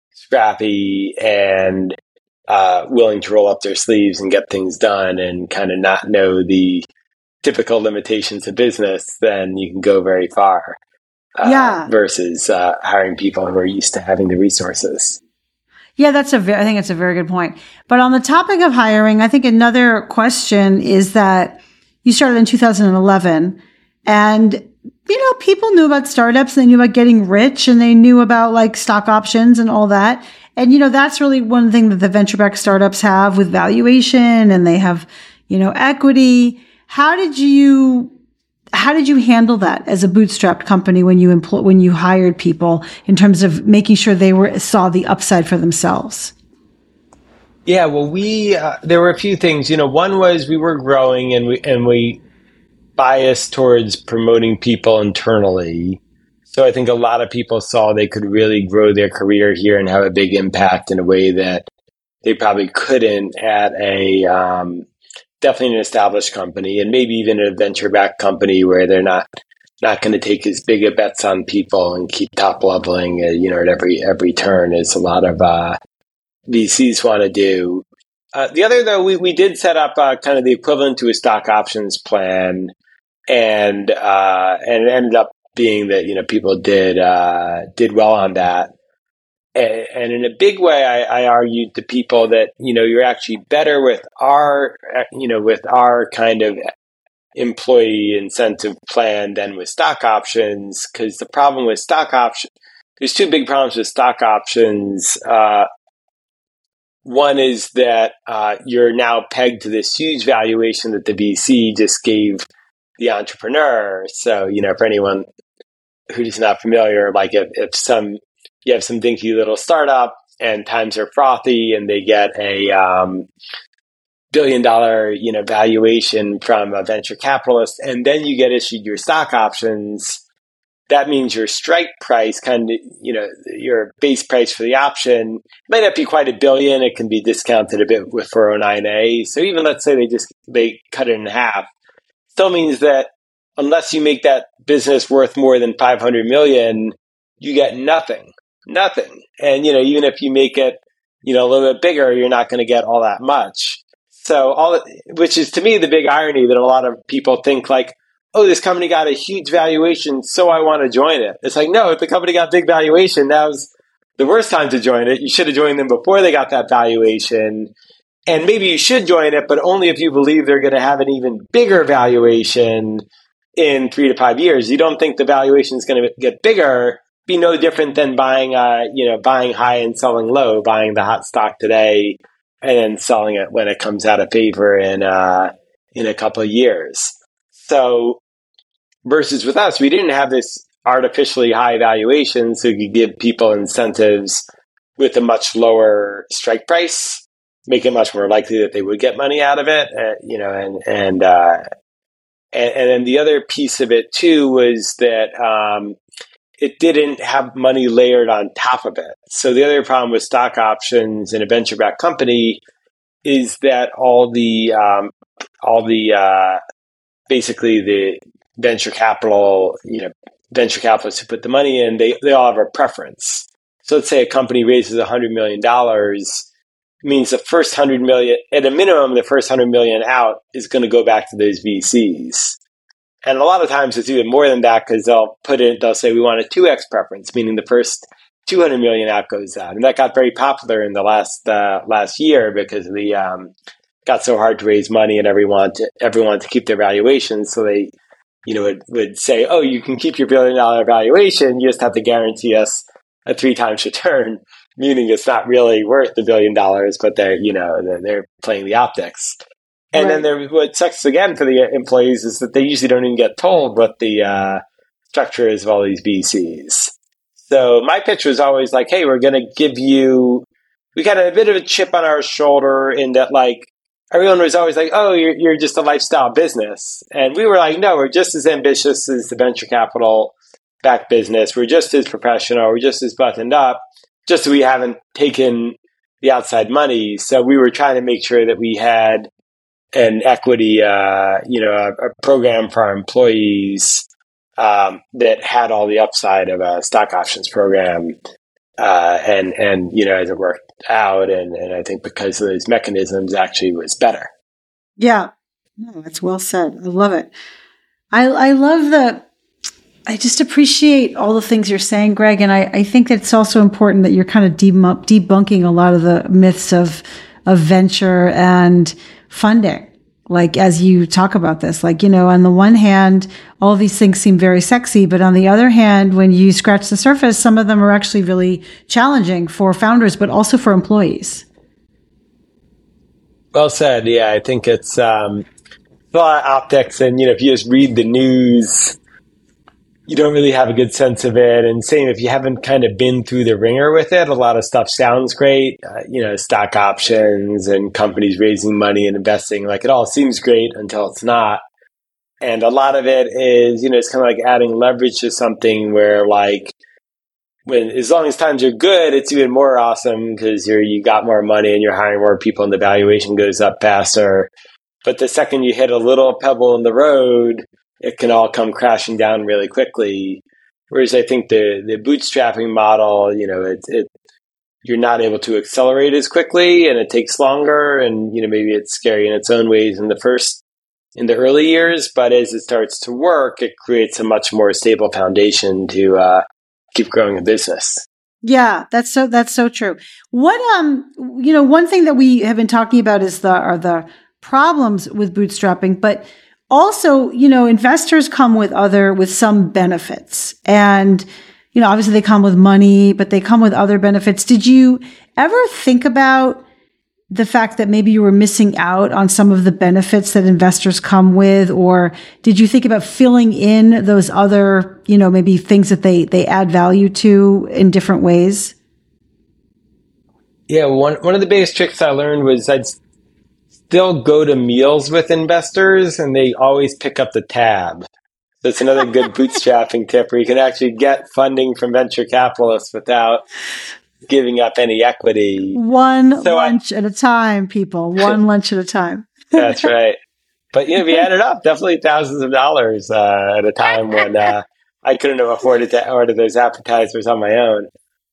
scrappy and uh, willing to roll up their sleeves and get things done, and kind of not know the typical limitations of business, then you can go very far. Uh, yeah. Versus uh, hiring people who are used to having the resources. Yeah, that's a very, I think it's a very good point. But on the topic of hiring, I think another question is that you started in two thousand eleven, and, you know, people knew about startups, they knew about getting rich, and they knew about like stock options and all that. And, you know, that's really one thing that the venture-backed startups have with valuation, and they have, you know, equity. How did you, how did you handle that as a bootstrapped company when you employ, when you hired people in terms of making sure they were, saw the upside for themselves? Yeah, well, we, uh, there were a few things, you know, one was we were growing, and we, and we biased towards promoting people internally. So I think a lot of people saw they could really grow their career here and have a big impact in a way that they probably couldn't at a, um, definitely an established company, and maybe even a venture-backed company where they're not not going to take as big a bets on people and keep top leveling, uh, you know, at every every turn as a lot of uh, V Cs want to do. Uh, the other, though, we, we did set up uh, kind of the equivalent to a stock options plan, and uh, and it ended up being that, you know, people did uh, did well on that. And, and in a big way, I, I argued to people that, you know, you're actually better with our, you know, with our kind of employee incentive plan than with stock options, because the problem with stock options, there's two big problems with stock options. Uh, one is that uh, you're now pegged to this huge valuation that the V C just gave the entrepreneur. So, you know, for anyone who's not familiar, like if, if some, you have some dinky little startup and times are frothy and they get a um, billion dollar, you know, valuation from a venture capitalist, and then you get issued your stock options, that means your strike price, kind of, you know, your base price for the option might not be quite a billion. It can be discounted a bit with four oh nine A. So even let's say they just, they cut it in half, still means that unless you make that business worth more than five hundred million, you get nothing, nothing. And, you know, even if you make it, you know, a little bit bigger, you're not going to get all that much. So all, which is to me the big irony that a lot of people think like, oh, this company got a huge valuation, so I want to join it. It's like, no, if the company got big valuation, now's the worst time to join it. You should have joined them before they got that valuation. And maybe you should join it, but only if you believe they're going to have an even bigger valuation in three to five years. You don't think the valuation is going to get bigger, be no different than buying, uh, you know, buying high and selling low, buying the hot stock today and then selling it when it comes out of favor in, uh, in a couple of years. So versus with us, we didn't have this artificially high valuation, so you could give people incentives with a much lower strike price, make it much more likely that they would get money out of it, uh, you know, and, and, uh, and, and then the other piece of it too was that, um, it didn't have money layered on top of it. So the other problem with stock options in a venture-backed company is that all the, um, all the, uh, basically the venture capital, you know, venture capitalists who put the money in, they, they all have a preference. So let's say a company raises one hundred million dollars, means the first one hundred million dollars, at a minimum, the first one hundred million dollars out is going to go back to those V Cs. And a lot of times it's even more than that because they'll put it, they'll say we want a two X preference, meaning the first two hundred million out goes out. And that got very popular in the last uh, last year because the um, got so hard to raise money and everyone to, everyone to keep their valuations. So they, you know, would, would say, oh, you can keep your billion dollar valuation. You just have to guarantee us a three times return, meaning it's not really worth the billion dollars, but they're, you know, they're, they're playing the optics. And right. then there, what sucks again for the employees is that they usually don't even get told what the uh, structure is of all these V Cs. So my pitch was always like, hey, we're going to give you, we got a bit of a chip on our shoulder in that, like, everyone was always like, oh, you're, you're just a lifestyle business. And we were like, no, we're just as ambitious as the venture capital backed business. We're just as professional. We're just as buttoned up, just so we haven't taken the outside money. So we were trying to make sure that we had an equity, uh, you know, a, a program for our employees um, that had all the upside of a stock options program. Uh, and, and, you know, as it worked out, and, and I think because of those mechanisms actually was better. Yeah. No, that's well said. I love it. I, I love the, I just appreciate all the things you're saying, Greg. And I, I think that it's also important that you're kind of debunk, debunking a lot of the myths of, of venture and funding. Like, as you talk about this, like, you know, on the one hand, all these things seem very sexy, but on the other hand, when you scratch the surface, some of them are actually really challenging for founders, but also for employees. Well said. Yeah, I think it's um, a lot of optics. And, you know, if you just read the news, you don't really have a good sense of it. And same if you haven't kind of been through the ringer with it, a lot of stuff sounds great. Uh, you know, stock options and companies raising money and investing, like it all seems great until it's not. And a lot of it is, you know, it's kind of like adding leverage to something where, like, when as long as times are good, it's even more awesome because you're you got more money and you're hiring more people and the valuation goes up faster. But the second you hit a little pebble in the road, it can all come crashing down really quickly. Whereas I think the, the bootstrapping model, you know, it, it you're not able to accelerate as quickly and it takes longer. And, you know, maybe it's scary in its own ways in the first, in the early years. But as it starts to work, it creates a much more stable foundation to uh, keep growing a business. Yeah, that's so, that's so true. What, um, you know, one thing that we have been talking about is the, are the problems with bootstrapping, but also, you know, investors come with other, with some benefits. And, you know, obviously they come with money, but they come with other benefits. Did you ever think about the fact that maybe you were missing out on some of the benefits that investors come with? Or did you think about filling in those other, you know, maybe things that they, they add value to in different ways? Yeah, one, one of the biggest tricks I learned was I'd still go to meals with investors and they always pick up the tab. That's another good bootstrapping tip where you can actually get funding from venture capitalists without giving up any equity. One so lunch I, at a time, people. One lunch at a time. That's right. But, you know, we added up definitely thousands of dollars uh, at a time when uh, I couldn't have afforded to order those appetizers on my own.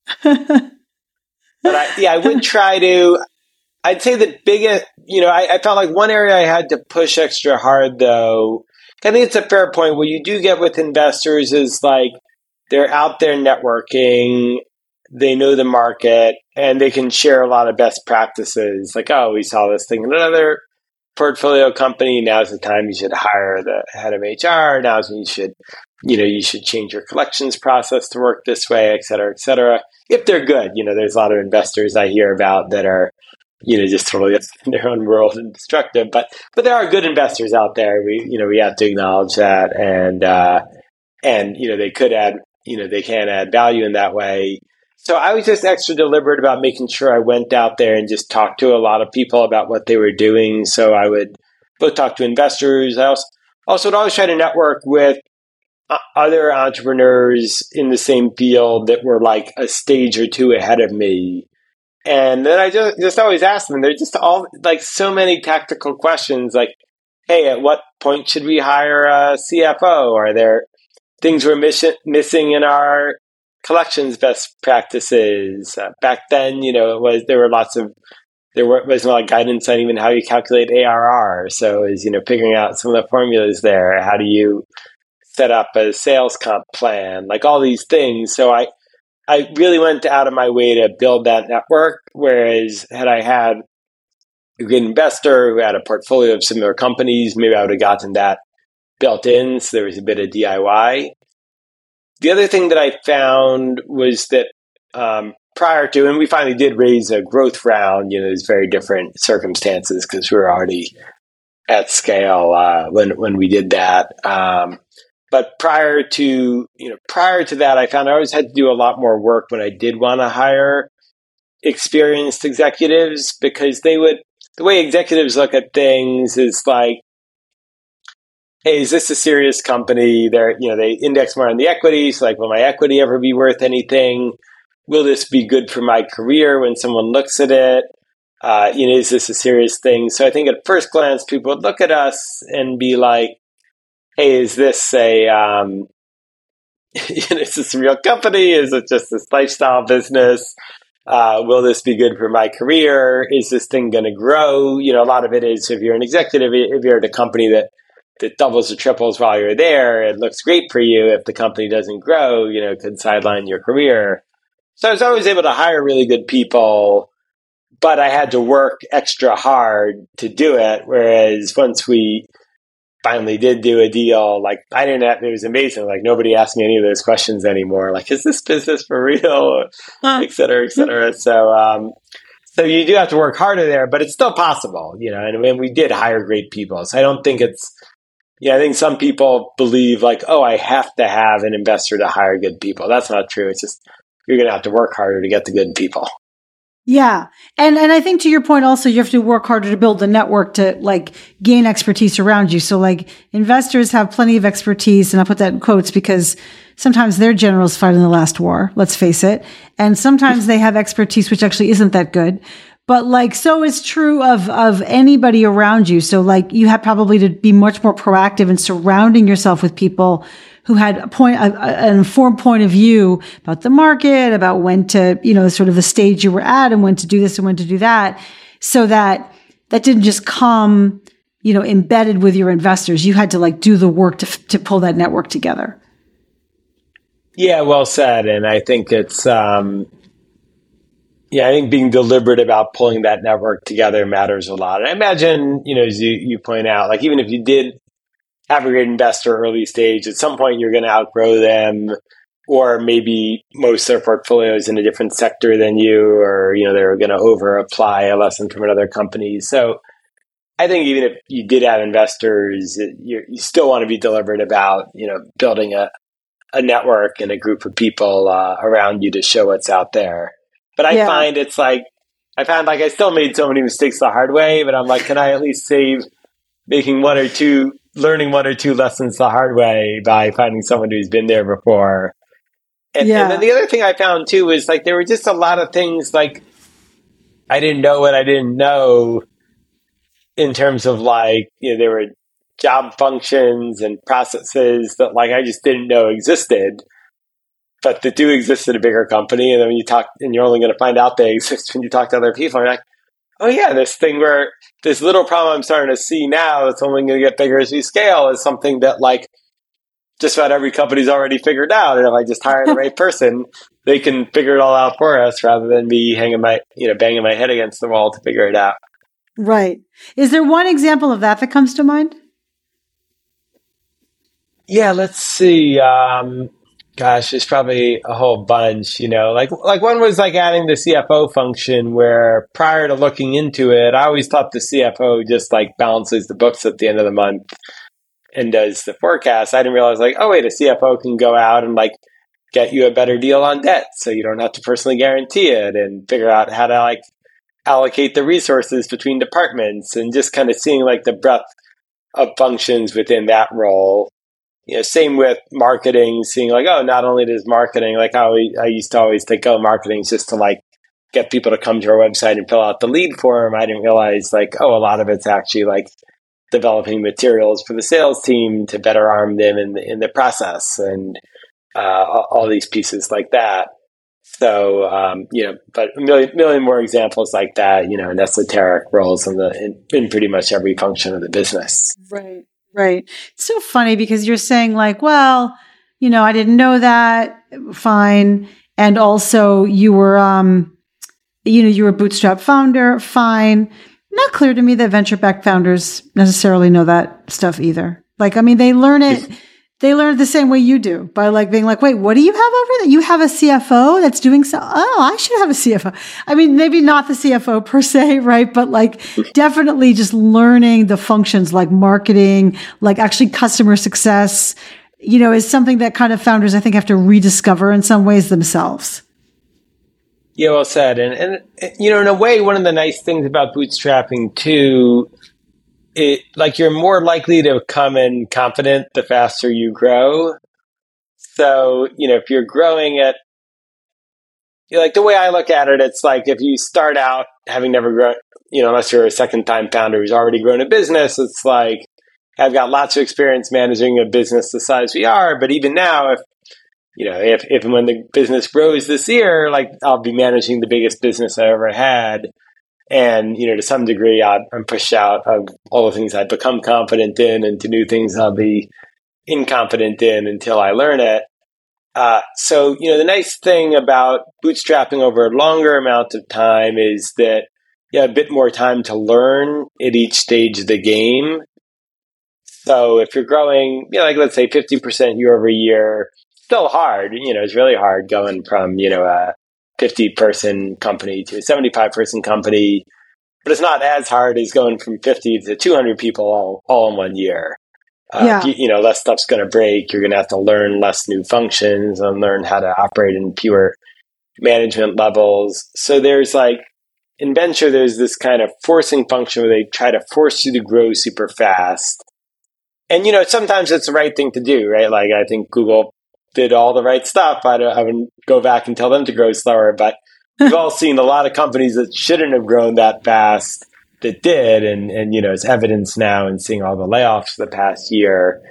But, I, yeah, I would try to... I'd say the biggest, you know, I, I felt like one area I had to push extra hard, though. I think it's a fair point. What you do get with investors is like they're out there networking, they know the market, and they can share a lot of best practices. Like, oh, we saw this thing in another portfolio company. Now's the time you should hire the head of H R. Now's when you should, you know, you should change your collections process to work this way, et cetera, et cetera. If they're good, you know, there's a lot of investors I hear about that are, you know, just totally in their own world and destructive. But but there are good investors out there. We you know we have to acknowledge that, and uh, and you know they could add you know they can add value in that way. So I was just extra deliberate about making sure I went out there and just talked to a lot of people about what they were doing. So I would both talk to investors. I also also would always try to network with other entrepreneurs in the same field that were like a stage or two ahead of me. And then I just, just always ask them, they're just all like so many tactical questions like, hey, at what point should we hire a C F O? Are there things we're miss- missing in our collections best practices? Uh, back then, you know, it was, there were lots of there wasn't a lot of guidance on even how you calculate A R R. So is, you know, figuring out some of the formulas there. How do you set up a sales comp plan? Like all these things. So I, I really went out of my way to build that network. Whereas had I had a good investor who had a portfolio of similar companies, maybe I would have gotten that built in. So there was a bit of D I Y. The other thing that I found was that um, prior to, and we finally did raise a growth round, you know, there's very different circumstances because we were already at scale uh, when when we did that. Um, but prior to, you know, prior to that, I found I always had to do a lot more work when I did want to hire experienced executives, because they would, the way executives look at things is like, hey, is this a serious company? They're, you know, they index more on the equity. So like, will my equity ever be worth anything? Will this be good for my career when someone looks at it? Uh, you know, is this a serious thing? So I think at first glance, people would look at us and be like, hey, is this a, um, you know, is this a real company? Is it just this lifestyle business? Uh, will this be good for my career? Is this thing going to grow? You know, a lot of it is, if you're an executive, if you're at a company that that doubles or triples while you're there, it looks great for you. If the company doesn't grow, you know, it could sideline your career. So I was always able to hire really good people, but I had to work extra hard to do it. Whereas once we finally did do a deal, like I didn't have, it was amazing. Like nobody asked me any of those questions anymore. Like, is this business for real? Uh, et cetera, et cetera. So, um, so you do have to work harder there, but it's still possible, you know, and, and we did hire great people. So I don't think it's, yeah, I think some people believe like, oh, I have to have an investor to hire good people. That's not true. It's just, you're going to have to work harder to get the good people. Yeah. And and I think to your point also, you have to work harder to build the network to like gain expertise around you. So like investors have plenty of expertise, and I'll put that in quotes because sometimes their generals fight in the last war, let's face it. And sometimes they have expertise which actually isn't that good. But like, so is true of, of anybody around you. So like you have probably to be much more proactive in surrounding yourself with people who had a point, a, an informed point of view about the market, about when to, you know, sort of the stage you were at and when to do this and when to do that. So that that didn't just come, you know, embedded with your investors. You had to like do the work to, to pull that network together. Yeah, well said. And I think it's, um, yeah, I think being deliberate about pulling that network together matters a lot. And I imagine, you know, as you, you point out, like even if you did have a great investor early stage, at some point you're going to outgrow them, or maybe most of their portfolio is in a different sector than you, or, you know, they're going to over apply a lesson from another company. So I think even if you did have investors, you, you still want to be deliberate about, you know, building a, a network and a group of people uh, around you to show what's out there. But I yeah. find it's like, I found like I still made so many mistakes the hard way, but I'm like, can I at least save making one or two, learning one or two lessons the hard way by finding someone who's been there before? And, yeah. and then the other thing I found too is like, there were just a lot of things like I didn't know what I didn't know in terms of like, you know, there were job functions and processes that like I just didn't know existed, but that do exist in a bigger company. And then when you talk, and you're only going to find out they exist when you talk to other people, and you're like, oh yeah, this thing where this little problem I'm starting to see now that's only going to get bigger as we scale is something that like just about every company's already figured out. And if I just hire the right person, they can figure it all out for us rather than me hanging my, you know, banging my head against the wall to figure it out. Right. Is there one example of that that comes to mind? Yeah, let's see. Um, Gosh, there's probably a whole bunch, you know, like, like one was like adding the C F O function where prior to looking into it, I always thought the C F O just like balances the books at the end of the month and does the forecast. I didn't realize like, oh wait, a C F O can go out and like get you a better deal on debt. So you don't have to personally guarantee it and figure out how to like allocate the resources between departments, and just kind of seeing like the breadth of functions within that role. You know, same with marketing, seeing like, oh, not only does marketing, like I, always, I used to always think, oh, marketing is just to like get people to come to our website and fill out the lead form. I didn't realize like, oh, a lot of it's actually like developing materials for the sales team to better arm them in the, in the process, and uh, all these pieces like that. So, um, you know, but a million, million more examples like that, you know, and esoteric roles in the in, in pretty much every function of the business. Right, right. It's so funny because you're saying like, well, you know, I didn't know that. Fine. And also you were, um, you know, you were a bootstrap founder. Fine. Not clear to me that venture-backed founders necessarily know that stuff either. Like, I mean, they learn it. They learn it the same way you do by like being like, wait, what do you have over there? You have a C F O that's doing so. Oh, I should have a C F O. I mean, maybe not the C F O per se, right? But like definitely just learning the functions like marketing, like actually customer success, you know, is something that kind of founders, I think, have to rediscover in some ways themselves. Yeah, well said. And, and, you know, in a way, one of the nice things about bootstrapping too, it like you're more likely to come in confident the faster you grow. So, you know, if you're growing at, you know, like the way I look at it, it's like if you start out having never grown, you know, unless you're a second time founder who's already grown a business, it's like, I've got lots of experience managing a business the size we are. But even now, if, you know, if, if when the business grows this year, like I'll be managing the biggest business I ever had. And, you know, to some degree, I'm pushed out of all the things I've become confident in and to new things I'll be inconfident in until I learn it. Uh, so, you know, the nice thing about bootstrapping over a longer amount of time is that you have a bit more time to learn at each stage of the game. So if you're growing, you know, like let's say fifty percent year over year, still hard, you know, it's really hard going from, you know, a fifty person company to a seventy-five person company, but it's not as hard as going from fifty to two hundred people all, all in one year. Uh, Yeah. you, you know, less stuff's going to break. You're going to have to learn less new functions and learn how to operate in fewer management levels. So there's like, in venture, there's this kind of forcing function where they try to force you to grow super fast. And, you know, sometimes it's the right thing to do, right? Like, I think Google did all the right stuff. I, don't, I wouldn't go back and tell them to grow slower, but we've all seen a lot of companies that shouldn't have grown that fast that did. And, and, you know, it's evidence now in seeing all the layoffs the past year.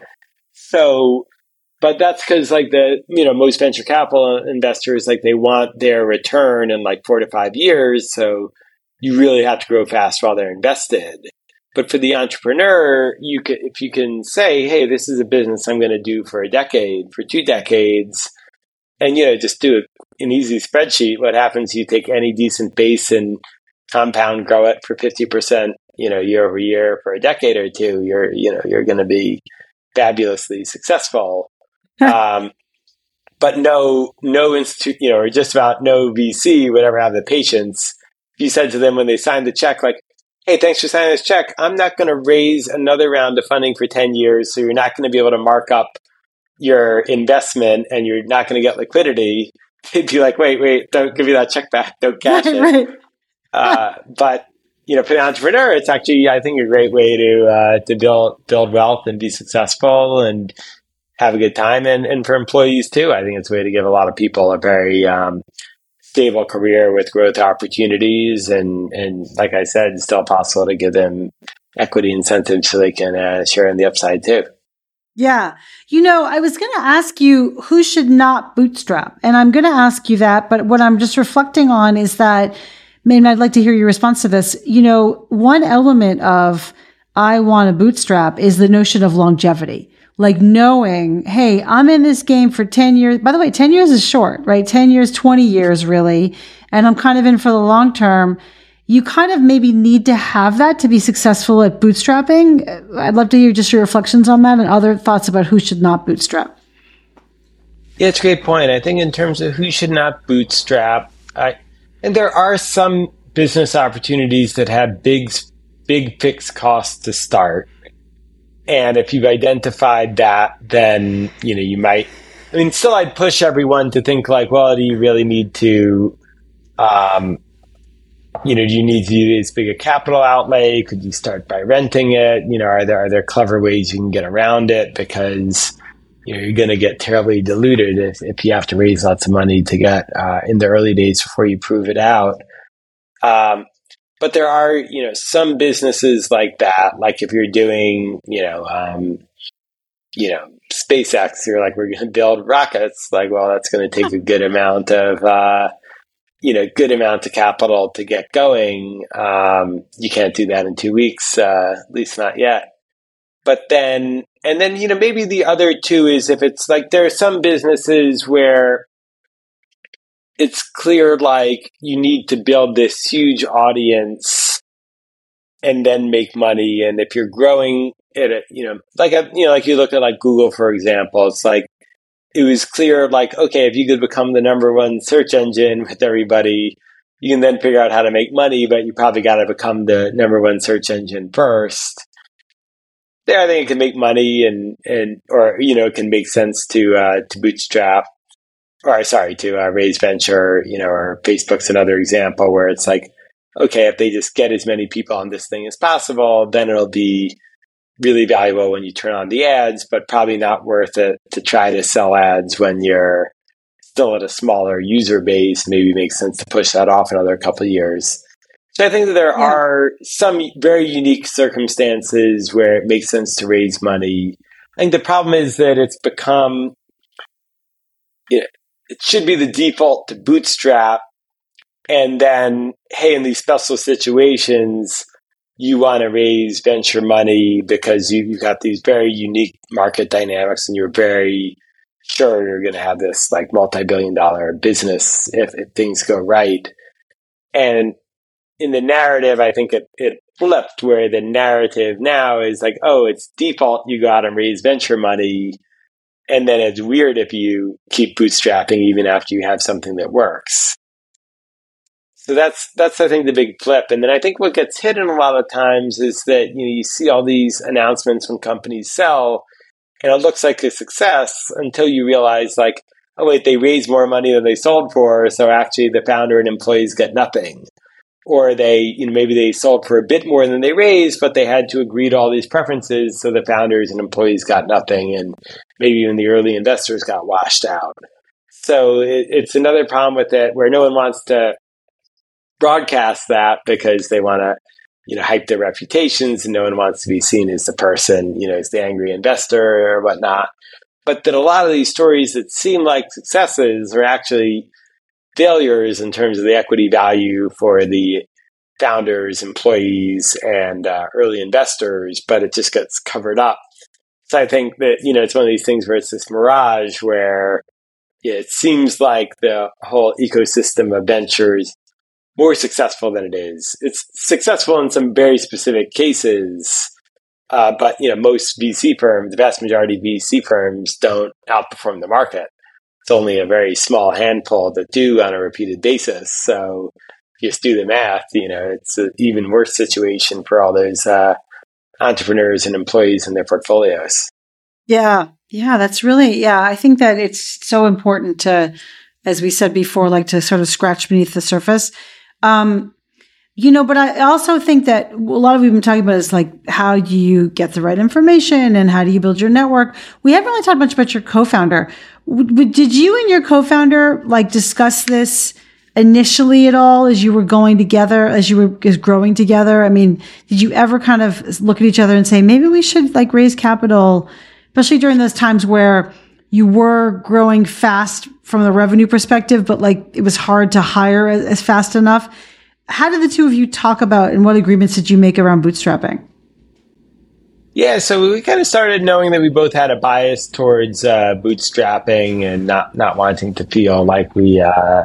So, but that's because like the, you know, most venture capital investors, like they want their return in like four to five years. So you really have to grow fast while they're invested. But for the entrepreneur, you can, if you can say, hey, this is a business I'm going to do for a decade, for two decades, and, you know, just do an easy spreadsheet. What happens? You take any decent base and compound grow it for fifty percent, you know, year over year for a decade or two, you're, you know, you're going to be fabulously successful. um, but no, no institute, you know, or just about no V C would ever have the patience. You said to them when they signed the check, like, hey, thanks for signing this check. I'm not going to raise another round of funding for ten years. So you're not going to be able to mark up your investment and you're not going to get liquidity. They'd be like, wait, wait, don't give me that check back. Don't cash Right, it. right. uh, but, you know, for the entrepreneur, it's actually, I think, a great way to, uh, to build, build wealth and be successful and have a good time. And, and for employees too, I think it's a way to give a lot of people a very, um, stable career with growth opportunities. And, and like I said, it's still possible to give them equity incentives so they can uh, share in the upside too. Yeah. You know, I was going to ask you who should not bootstrap. And I'm going to ask you that. But what I'm just reflecting on is that, maybe I'd like to hear your response to this. You know, one element of I want to bootstrap is the notion of longevity. Like knowing, hey, I'm in this game for ten years. By the way, ten years is short, right? ten years, twenty years really. And I'm kind of in for the long term. You kind of maybe need to have that to be successful at bootstrapping. I'd love to hear just your reflections on that and other thoughts about who should not bootstrap. Yeah, it's a great point. I think in terms of who should not bootstrap, I, and there are some business opportunities that have big, big fixed costs to start. And if you've identified that, then, you know, you might, I mean, still I'd push everyone to think like, well, do you really need to, um, you know, do you need to do this big a capital outlay? Could you start by renting it? You know, are there, are there clever ways you can get around it? Because, you know, you're going to get terribly diluted if, if you have to raise lots of money to get uh, in the early days before you prove it out. Um, But there are, you know, some businesses like that, like if you're doing, you know, um, you know, SpaceX, you're like, we're going to build rockets. Like, well, that's going to take a good amount of, uh, you know, good amount of capital to get going. Um, you can't do that in two weeks, uh, at least not yet. But then, and then, you know, maybe the other two is if it's like, there are some businesses where it's clear, like, you need to build this huge audience and then make money. And if you're growing at a, you know, like, a, you know, like you look at like Google, for example, it's like, it was clear, like, okay, if you could become the number one search engine with everybody, you can then figure out how to make money, but you probably got to become the number one search engine first. There, I think it can make money and, and, or, you know, it can make sense to, uh, to bootstrap or sorry, to uh, raise venture, you know, or Facebook's another example where it's like, okay, if they just get as many people on this thing as possible, then it'll be really valuable when you turn on the ads, but probably not worth it to try to sell ads when you're still at a smaller user base. Maybe it makes sense to push that off another couple of years. So I think that there yeah. are some very unique circumstances where it makes sense to raise money. I think the problem is that it's become, you know, it should be the default to bootstrap. And then, hey, in these special situations, you want to raise venture money because you, you've got these very unique market dynamics and you're very sure you're going to have this like multi-billion dollar business if, if things go right. And in the narrative, I think it, it flipped where the narrative now is like, oh, it's default, you got to raise venture money. And then it's weird if you keep bootstrapping even after you have something that works. So that's, that's I think, the big flip. And then I think what gets hidden a lot of times is that, you know, you see all these announcements when companies sell, and it looks like a success until you realize, like, oh, wait, they raised more money than they sold for, so actually the founder and employees get nothing. Or they, you know, maybe they sold for a bit more than they raised, but they had to agree to all these preferences, so the founders and employees got nothing, and maybe even the early investors got washed out. So it, it's another problem with it where no one wants to broadcast that because they want to, you know, hype their reputations, and no one wants to be seen as the person, you know, as the angry investor or whatnot. But that a lot of these stories that seem like successes are actually failures in terms of the equity value for the founders, employees, and uh, early investors, but it just gets covered up. So I think that, you know, it's one of these things where it's this mirage where yeah, it seems like the whole ecosystem of ventures more successful than it is. It's successful in some very specific cases, uh, but, you know, most V C firms, the vast majority of V C firms don't outperform the market. It's only a very small handful that do on a repeated basis. So if you just do the math, you know, it's an even worse situation for all those uh, entrepreneurs and employees in their portfolios. Yeah. Yeah, that's really, yeah, I think that it's so important to, as we said before, like to sort of scratch beneath the surface. Um, you know, but I also think that a lot of what we've been talking about is like, how do you get the right information and how do you build your network? We haven't really talked much about your co-founder. W- did you and your co-founder like discuss this initially at all as you were going together, as you were as growing together? I mean, did you ever kind of look at each other and say, maybe we should like raise capital, especially during those times where you were growing fast from the revenue perspective, but like it was hard to hire as, as fast enough? How did the two of you talk about, and what agreements did you make around bootstrapping? Yeah, so we kind of started knowing that we both had a bias towards uh, bootstrapping and not, not wanting to feel like we uh,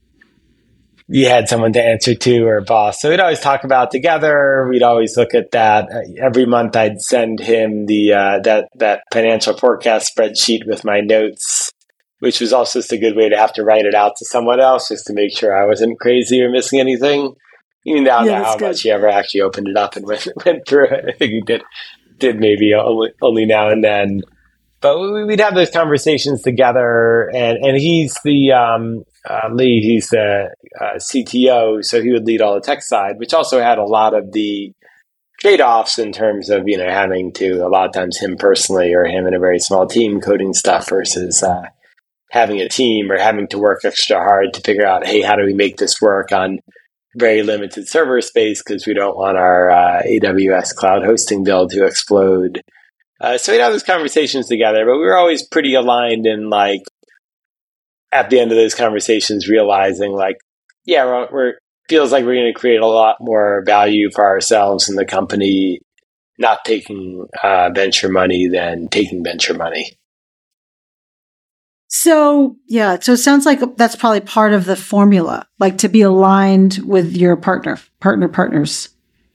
we had someone to answer to or a boss. So we'd always talk about it together. We'd always look at that. Every month I'd send him the uh, that that financial forecast spreadsheet with my notes, which was also just a good way to have to write it out to someone else just to make sure I wasn't crazy or missing anything. You know yeah, how good. much he ever actually opened it up and went, went through it. I think he did. Did maybe only, only now and then, but we'd have those conversations together. And, and he's the um, uh, Lee. He's the uh, C T O, so he would lead all the tech side, which also had a lot of the trade-offs in terms of, you know, having to a lot of times him personally or him in a very small team coding stuff versus uh, having a team or having to work extra hard to figure out, hey, how do we make this work on very limited server space because we don't want our uh, A W S cloud hosting bill to explode. Uh, so we'd have those conversations together, but we were always pretty aligned in like, at the end of those conversations, realizing like, yeah, we're, we're feels like we're going to create a lot more value for ourselves and the company, not taking uh, venture money than taking venture money. So, yeah, so it sounds like that's probably part of the formula, like to be aligned with your partner, partner partners.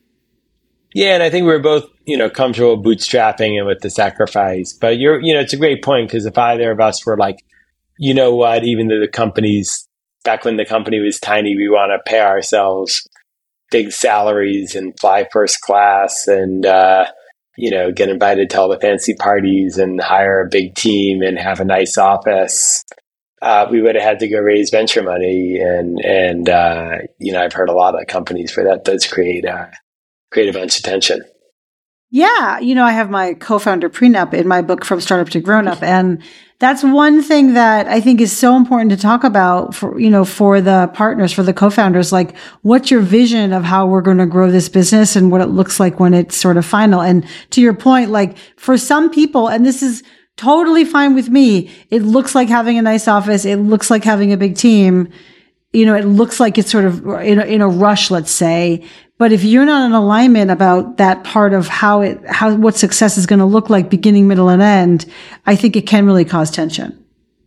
Yeah, and I think we were both, you know, comfortable bootstrapping and with the sacrifice. But you're, you know, it's a great point because if either of us were like, you know what, even though the company's, back when the company was tiny, we want to pay ourselves big salaries and fly first class and, uh, you know, get invited to all the fancy parties and hire a big team and have a nice office, uh, we would have had to go raise venture money. And, and uh, you know, I've heard a lot of companies where that does create, uh, create a bunch of tension. Yeah. You know, I have my co-founder prenup in my book From Startup to Grown Up. And that's one thing that I think is so important to talk about for, you know, for the partners, for the co-founders, like what's your vision of how we're going to grow this business and what it looks like when it's sort of final. And to your point, like for some people, and this is totally fine with me, it looks like having a nice office. It looks like having a big team. You know, it looks like it's sort of in a, in a rush, let's say. But if you're not in alignment about that part of how it, how, what success is going to look like beginning, middle, and end, I think it can really cause tension.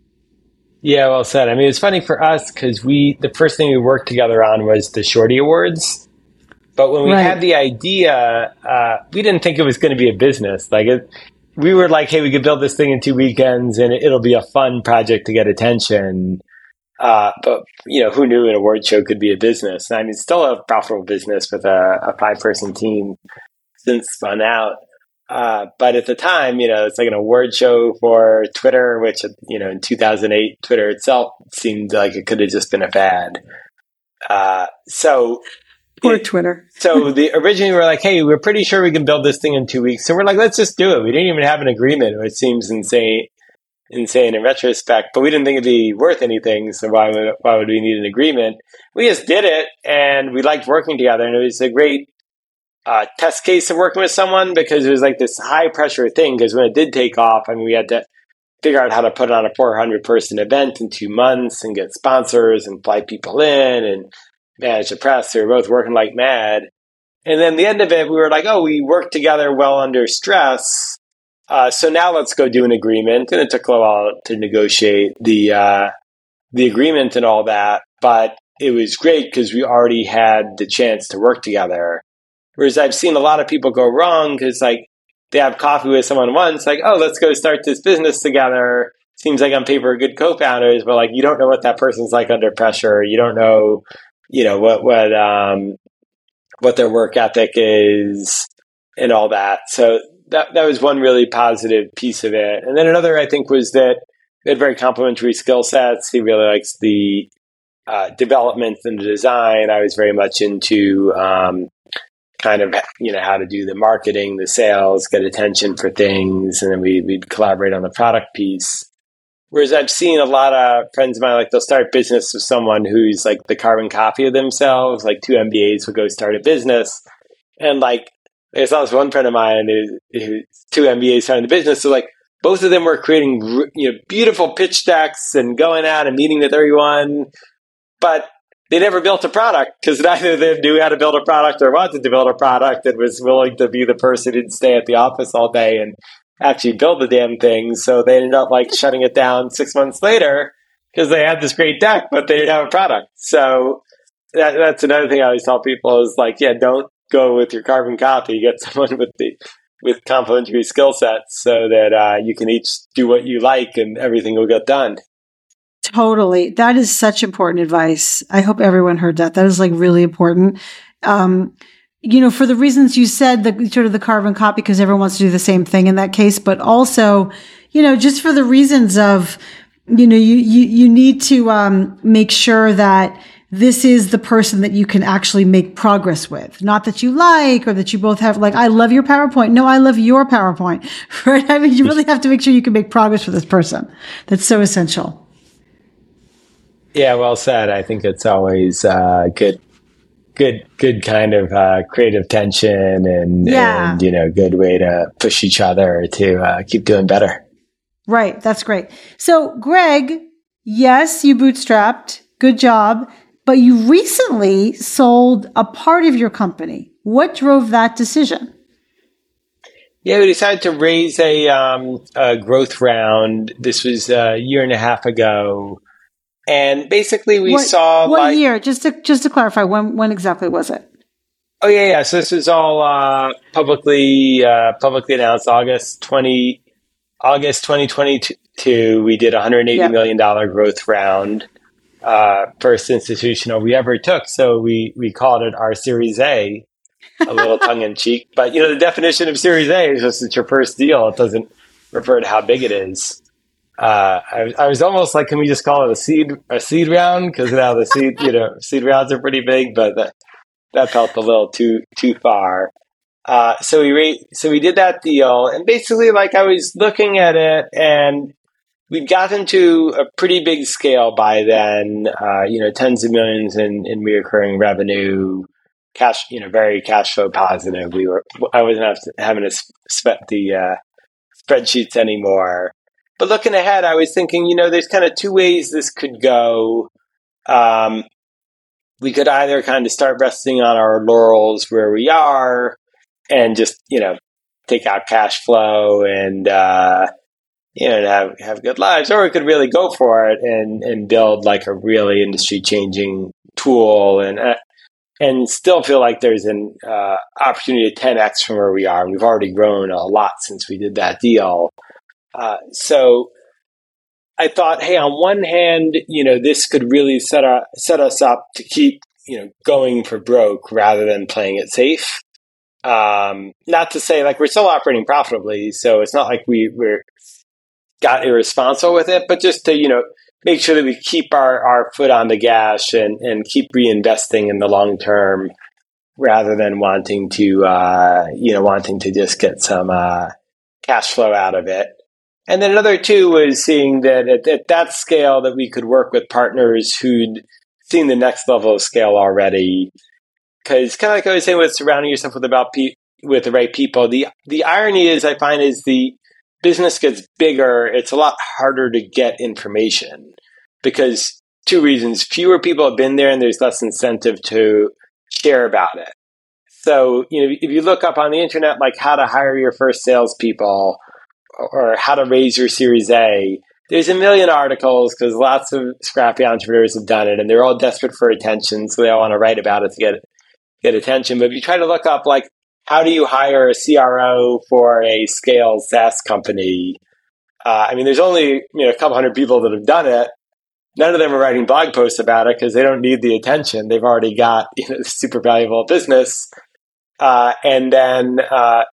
Yeah, well said. I mean, it's funny for us because we, the first thing we worked together on was the Shorty Awards. But when we right. had the idea, uh, we didn't think it was going to be a business. Like it, we were like, hey, we could build this thing in two weekends and it'll be a fun project to get attention. Uh, but, you know, who knew an award show could be a business? I mean, it's still a profitable business with a, a five-person team since spun out. Uh, but at the time, you know, it's like an award show for Twitter, which, you know, in two thousand eight, Twitter itself seemed like it could have just been a fad. Uh, so... Poor it, Twitter. so the originally we were like, hey, we're pretty sure we can build this thing in two weeks. So we're like, let's just do it. We didn't even have an agreement, which seems insane. insane in retrospect, but we didn't think it'd be worth anything. So why would, why would we need an agreement? We just did it and we liked working together. And it was a great uh, test case of working with someone because it was like this high pressure thing. Because when it did take off, I mean, we had to figure out how to put on a four hundred person event in two months and get sponsors and fly people in and manage the press. So we were both working like mad. And then the end of it, we were like, oh, we worked together well under stress. Uh, so now let's go do an agreement. And it took a while to negotiate the uh, the agreement and all that. But it was great because we already had the chance to work together. Whereas I've seen a lot of people go wrong because like they have coffee with someone once, like, oh, let's go start this business together. Seems like on paper good co-founders, but like you don't know what that person's like under pressure. You don't know, you know, what what um, what their work ethic is and all that. So That that was one really positive piece of it. And then another, I think, was that we had very complementary skill sets. He really likes the uh, development and the design. I was very much into um, kind of, you know, how to do the marketing, the sales, get attention for things. And then we, we'd collaborate on the product piece. Whereas I've seen a lot of friends of mine, like they'll start business with someone who's like the carbon copy of themselves, like two M B As will go start a business. And like, I saw this one friend of mine who, who two M B As starting the business. So like both of them were creating, you know, beautiful pitch decks and going out and meeting with everyone, but they never built a product because neither of them knew how to build a product or wanted to build a product and was willing to be the person who'd stay at the office all day and actually build the damn thing. So they ended up like shutting it down six months later because they had this great deck, but they didn't have a product. So that, that's another thing I always tell people is like, yeah, don't go with your carbon copy. Get someone with the with complementary skill sets so that uh, you can each do what you like and everything will get done. Totally. That is such important advice. I hope everyone heard that. That is like really important. Um, you know, for the reasons you said, the sort of the carbon copy, because everyone wants to do the same thing in that case, but also, you know, just for the reasons of, you know, you, you, you need to um, make sure that this is the person that you can actually make progress with. Not that you like or that you both have, like, I love your PowerPoint. No, I love your PowerPoint. Right? I mean, you really have to make sure you can make progress with this person. That's so essential. Yeah, well said. I think it's always uh, good good, good kind of uh, creative tension and, yeah. and, you know, good way to push each other to uh, keep doing better. Right. That's great. So, Greg, yes, you bootstrapped. Good job. But you recently sold a part of your company. What drove that decision? Yeah, we decided to raise a, um, a growth round. This was a year and a half ago. And basically we what, saw What like, year? Just to, just to clarify, when, when exactly was it? Oh, yeah, yeah. So this is all uh, publicly uh, publicly announced August twentieth, August twenty twenty-two. We did a one hundred eighty Yep. million dollars growth round, uh, first institutional we ever took. So we, we called it our Series A, a little tongue in cheek. But, you know, the definition of Series A is just it's your first deal. It doesn't refer to how big it is. Uh, I, I was almost like, can we just call it a seed a seed round? Because now the seed, you know, seed rounds are pretty big, but that, that felt a little too too far. Uh, so we re- so we did that deal, and basically, like I was looking at it, and we'd gotten to a pretty big scale by then. Uh, you know, tens of millions in, in reoccurring revenue, cash. You know, very cash flow positive. We were. I wasn't have to, having to spend the uh, spreadsheets anymore. But looking ahead, I was thinking, you know, there's kind of two ways this could go. Um, we could either kind of start resting on our laurels where we are and just, you know, take out cash flow and, uh, you know, have, have good lives, or we could really go for it and, and build like a really industry changing tool and, uh, and still feel like there's an uh, opportunity to ten X from where we are. We've already grown a lot since we did that deal. Uh, so I thought, hey, on one hand, you know, this could really set, a, set us up to keep, you know, going for broke rather than playing it safe. Um, not to say like we're still operating profitably, so it's not like we, we're got irresponsible with it, but just to, you know, make sure that we keep our, our foot on the gas and, and keep reinvesting in the long term rather than wanting to, uh, you know, wanting to just get some uh, cash flow out of it. And then another two was seeing that at, at that scale that we could work with partners who'd seen the next level of scale already. Because kind of like I was saying with surrounding yourself with about pe- with the right people, the the irony is I find is the business gets bigger, it's a lot harder to get information because two reasons. Fewer people have been there and there's less incentive to share about it. So, you know, if you look up on the internet, like how to hire your first salespeople or how to raise your Series A, there's a million articles because lots of scrappy entrepreneurs have done it and they're all desperate for attention. So they all want to write about it to get, get attention. But if you try to look up like, how do you hire a C R O for a scaled SaaS company? Uh, I mean, there's only you know a couple hundred people that have done it. None of them are writing blog posts about it because they don't need the attention. They've already got you know super valuable business, uh, and then uh,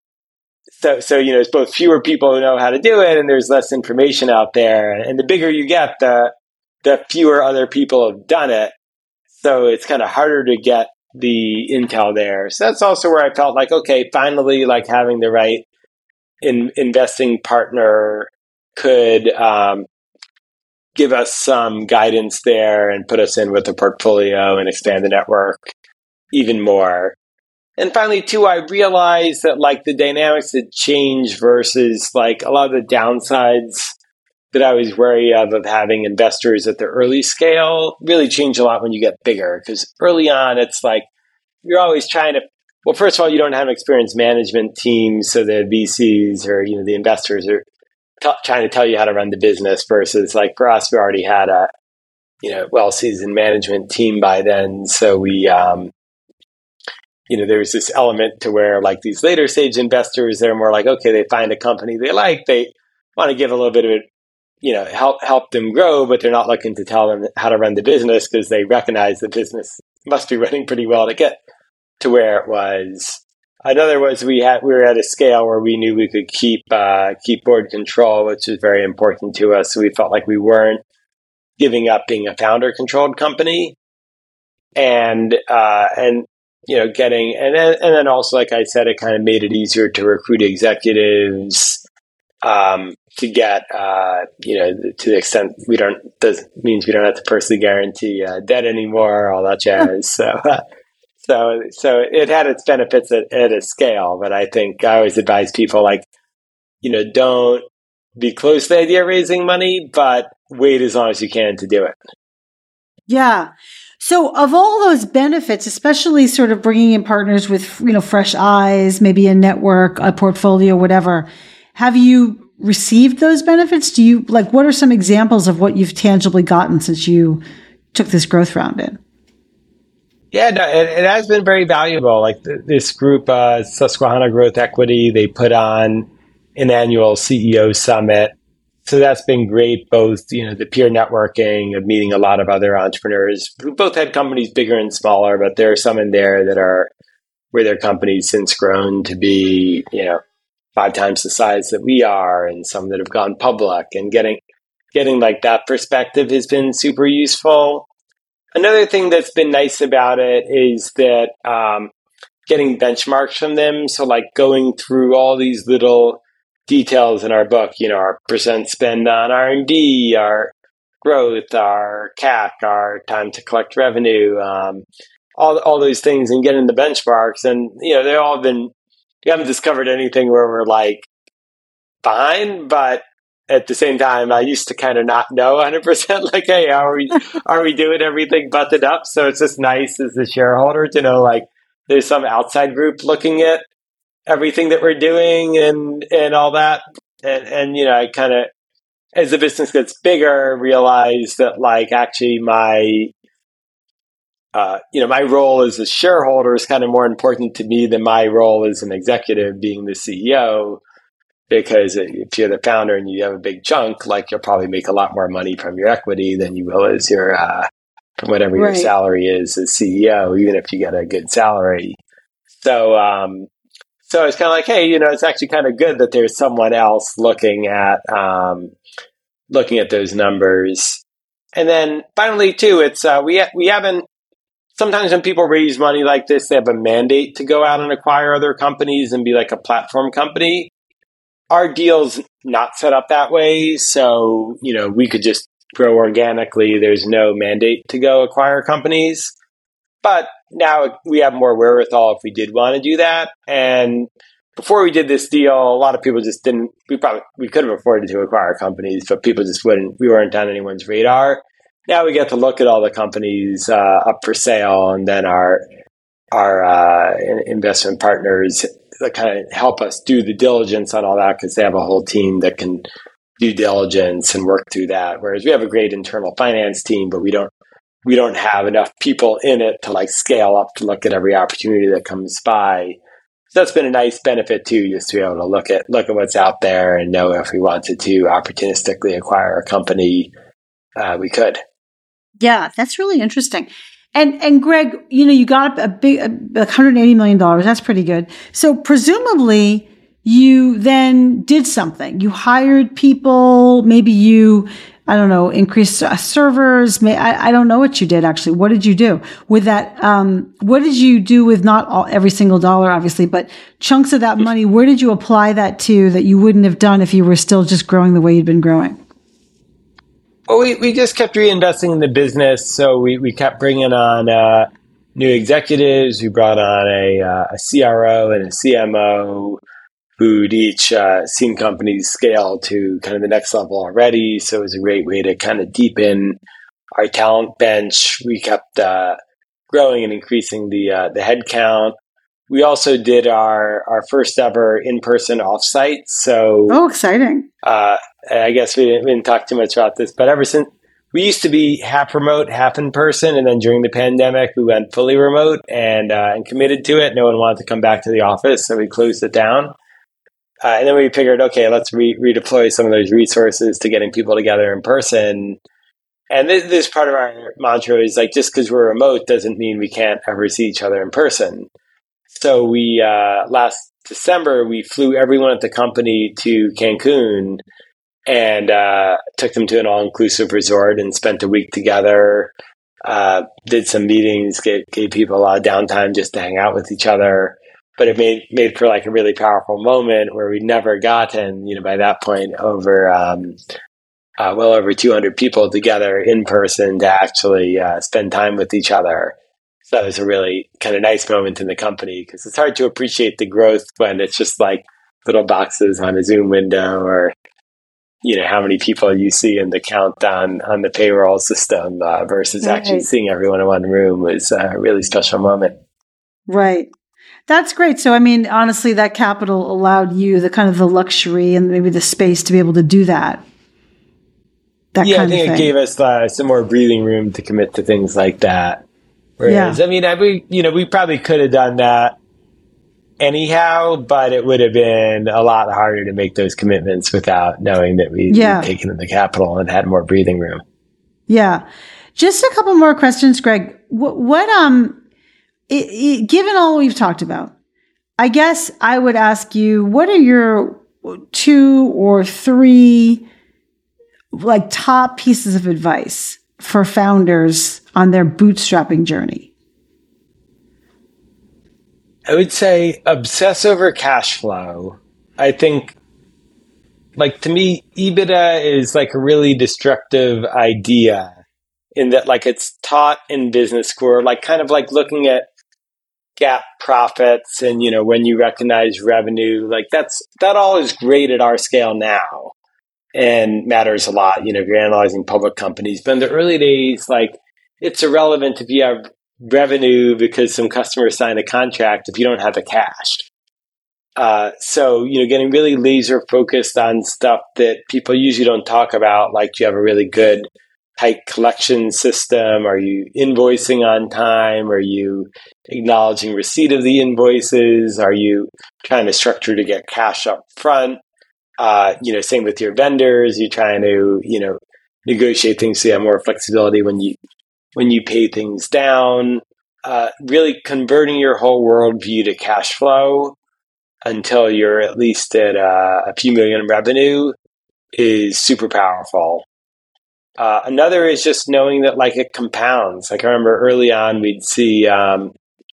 so so you know it's both fewer people who know how to do it, and there's less information out there. And the bigger you get, the the fewer other people have done it. So it's kind of harder to get the intel there. So that's also where I felt like, okay, finally, like having the right in, investing partner could um, give us some guidance there and put us in with the portfolio and expand the network even more. And finally, too, I realized that like the dynamics had changed versus like a lot of the downsides that I was wary of of having investors at the early scale really change a lot when you get bigger. Because early on, it's like you're always trying to, well, first of all, you don't have an experienced management team. So the V Cs or, you know, the investors are t- trying to tell you how to run the business versus like for us, we already had a, you know, well-seasoned management team by then. So we, um, you know, there was this element to where like these later stage investors, they're more like, okay, they find a company they like, they want to give a little bit of it, you know, help help them grow, but they're not looking to tell them how to run the business because they recognize the business must be running pretty well to get to where it was. Another was we had we were at a scale where we knew we could keep uh, keep board control, which was very important to us. So we felt like we weren't giving up being a founder controlled company, and uh, and you know getting and then, and then also like I said, it kind of made it easier to recruit executives. Um, to get, uh, you know, to the extent we don't, does means we don't have to personally guarantee uh, debt anymore, all that jazz. So, uh, So, so it had its benefits at, at a scale, but I think I always advise people like, you know, don't be close to the idea of raising money, but wait as long as you can to do it. Yeah. So of all those benefits, especially sort of bringing in partners with, you know, fresh eyes, maybe a network, a portfolio, whatever, have you received those benefits? Do you like, what are some examples of what you've tangibly gotten since you took this growth round in? Yeah, no, it, it has been very valuable. Like th- this group, uh, Susquehanna Growth Equity, they put on an annual C E O summit. So that's been great, both, you know, the peer networking of meeting a lot of other entrepreneurs who both had companies bigger and smaller, but there are some in there that are where their companies since grown to be, you know, five times the size that we are, and some that have gone public, and getting getting like that perspective has been super useful. Another thing that's been nice about it is that um, getting benchmarks from them. So like going through all these little details in our book, you know, our percent spend on R and D, our growth, our C A C, our time to collect revenue, um, all all those things, and getting the benchmarks. And, you know, they've all been, we haven't discovered anything where we're like behind, but at the same time, I used to kind of not know one hundred percent, like, hey, are we, are we doing everything buttoned up? So it's just nice as a shareholder to know, like, there's some outside group looking at everything that we're doing and, and all that. And, and, you know, I kind of, as the business gets bigger, realize that, like, actually my, uh, you know, my role as a shareholder is kind of more important to me than my role as an executive being the C E O. Because if you're the founder and you have a big chunk, like, you'll probably make a lot more money from your equity than you will as your, uh, from whatever Right. your salary is as C E O, even if you get a good salary. So, um, so it's kind of like, hey, you know, it's actually kind of good that there's someone else looking at, um, looking at those numbers. And then finally, too, it's, uh, we, ha- we haven't, sometimes when people raise money like this, they have a mandate to go out and acquire other companies and be like a platform company. Our deal's not set up that way. So, you know, we could just grow organically. There's no mandate to go acquire companies. But now we have more wherewithal if we did want to do that. And before we did this deal, a lot of people just didn't, we probably, we could have afforded to acquire companies, but people just wouldn't, we weren't on anyone's radar. Now we get to look at all the companies uh, up for sale, and then our, our uh, investment partners that kind of help us do the diligence on all that, because they have a whole team that can do diligence and work through that. Whereas we have a great internal finance team, but we don't we don't have enough people in it to like scale up to look at every opportunity that comes by. So that's been a nice benefit too, just to be able to look at look at what's out there and know if we wanted to opportunistically acquire a company, uh, we could. Yeah, that's really interesting. And and Greg, you know, you got a big, a, one hundred eighty million dollars. That's pretty good. So presumably you then did something. You hired people. Maybe you, I don't know, increased uh, servers. May, I, I don't know what you did actually. What did you do with that? Um, what did you do with not all, every single dollar, obviously, but chunks of that money? Where did you apply that to that you wouldn't have done if you were still just growing the way you'd been growing? Well, we, we just kept reinvesting in the business. So we, we kept bringing on uh, new executives. We brought on a, uh, a C R O and a C M O who'd each uh, seen companies scale to kind of the next level already. So it was a great way to kind of deepen our talent bench. We kept uh, growing and increasing the uh, the head count. We also did our, our first ever in-person offsite. So, oh, exciting. Uh, I guess we didn't, we didn't talk too much about this, but ever since we used to be half remote, half in person. And then during the pandemic, we went fully remote and, uh, and committed to it. No one wanted to come back to the office. So we closed it down. Uh, and then we figured, okay, let's re- redeploy some of those resources to getting people together in person. And this, this part of our mantra is like, just because we're remote doesn't mean we can't ever see each other in person. So we, uh, last December, we flew everyone at the company to Cancun and, uh, took them to an all-inclusive resort and spent a week together, uh, did some meetings, gave, gave people a lot of downtime just to hang out with each other. But it made, made for like a really powerful moment where we'd never gotten, you know, by that point over, um, uh, well over two hundred people together in person to actually, uh, spend time with each other. So it was a really kind of nice moment in the company because it's hard to appreciate the growth when it's just like little boxes on a Zoom window or, you know, how many people you see in the count on, on the payroll system uh, versus Right. actually seeing everyone in one room was a really special moment. Right. That's great. So, I mean, honestly, that capital allowed you the kind of the luxury and maybe the space to be able to do that. That yeah, kind I think of it thing. gave us uh, some more breathing room to commit to things like that. Whereas, Yeah. I mean, I, we, you know, we probably could have done that anyhow, but it would have been a lot harder to make those commitments without knowing that we, Yeah. we'd taken in the capital and had more breathing room. Yeah. Just a couple more questions, Greg. What, what um, it, it, given all we've talked about, I guess I would ask you, what are your two or three like top pieces of advice for founders on their bootstrapping journey? I would say obsess over cash flow. I think, like, to me, EBITDA is like a really destructive idea in that, like, it's taught in business school, like, kind of like looking at GAAP profits and, you know, when you recognize revenue, like, that's, that all is great at our scale now and matters a lot, you know, if you're analyzing public companies. But in the early days, like, it's irrelevant if you have revenue because some customers signed a contract if you don't have the cash. Uh, so, you know, getting really laser focused on stuff that people usually don't talk about, like, do you have a really good tight collection system? Are you invoicing on time? Are you acknowledging receipt of the invoices? Are you trying to structure to get cash up front? Uh, you know, same with your vendors. You're trying to, you know, negotiate things so you have more flexibility when you when you pay things down. Uh, really converting your whole worldview to cash flow until you're at least at uh, a few million in revenue is super powerful. Uh, another is just knowing that, like, it compounds. Like, I remember early on, we'd see um,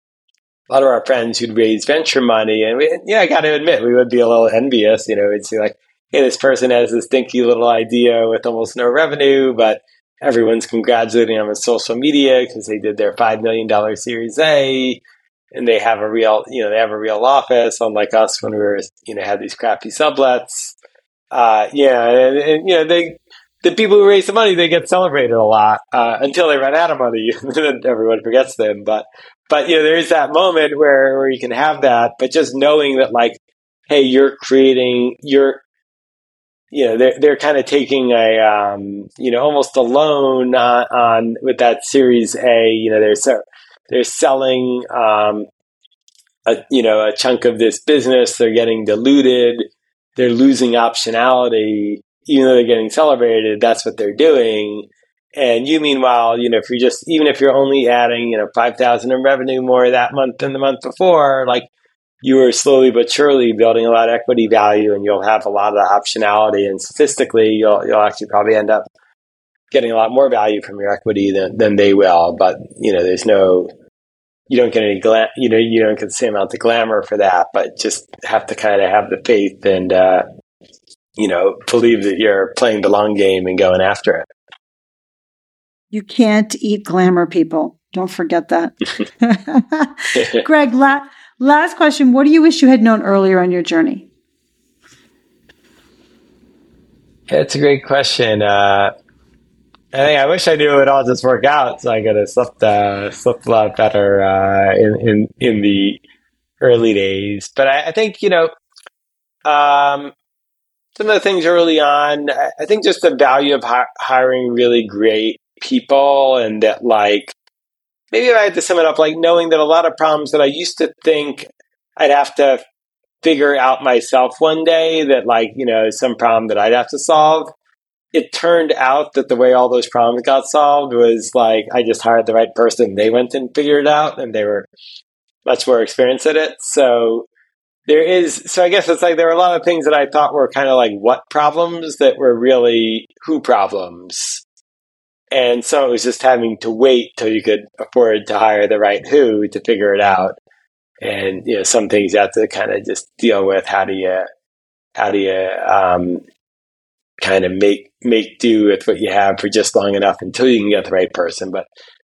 a lot of our friends who'd raise venture money, and we, yeah, I got to admit, we would be a little envious. You know, we'd see like, hey, this person has this dinky little idea with almost no revenue, but everyone's congratulating them on social media because they did their five million dollars Series A, and they have a real, you know, they have a real office, unlike us when we were, you know, had these crappy sublets. Uh, yeah, and, and you know, they. The people who raise the money, they get celebrated a lot uh, until they run out of money, and then everyone forgets them. But, but you know, there is that moment where where you can have that. But just knowing that, like, hey, you're creating, you're, you know, they're they're kind of taking a, um, you know, almost a loan on, on with that Series A. You know, they're they're selling, um, a you know, a chunk of this business. They're getting diluted. They're losing optionality. Even though they're getting celebrated, that's what they're doing. And you, meanwhile, you know, if you're just, even if you're only adding, you know, five thousand in revenue more that month than the month before, like, you are slowly but surely building a lot of equity value, and you'll have a lot of optionality. And statistically, you'll, you'll actually probably end up getting a lot more value from your equity than, than they will. But, you know, there's no, you don't get any, gla- you know, you don't get the same amount of glamour for that, but just have to kind of have the faith and, uh, you know, believe that you're playing the long game and going after it. You can't eat glamour, people. Don't forget that. Greg, la- last question. What do you wish you had known earlier on your journey? That's a great question. Uh, I think I wish I knew it would all just work out, so I could have slept, uh, slept a lot better uh, in, in in the early days. But I, I think, you know, um, some of the things early on, I think just the value of hi- hiring really great people, and that, like, maybe if I had to sum it up, like, knowing that a lot of problems that I used to think I'd have to figure out myself one day, that, like, you know, some problem that I'd have to solve, it turned out that the way all those problems got solved was, like, I just hired the right person. They went and figured it out, and they were much more experienced at it. So there is, so I guess it's like there were a lot of things that I thought were kind of like what problems that were really who problems. And so it was just having to wait till you could afford to hire the right who to figure it out. And, you know, some things you have to kind of just deal with. How do you, how do you, um, kind of make, make do with what you have for just long enough until you can get the right person. But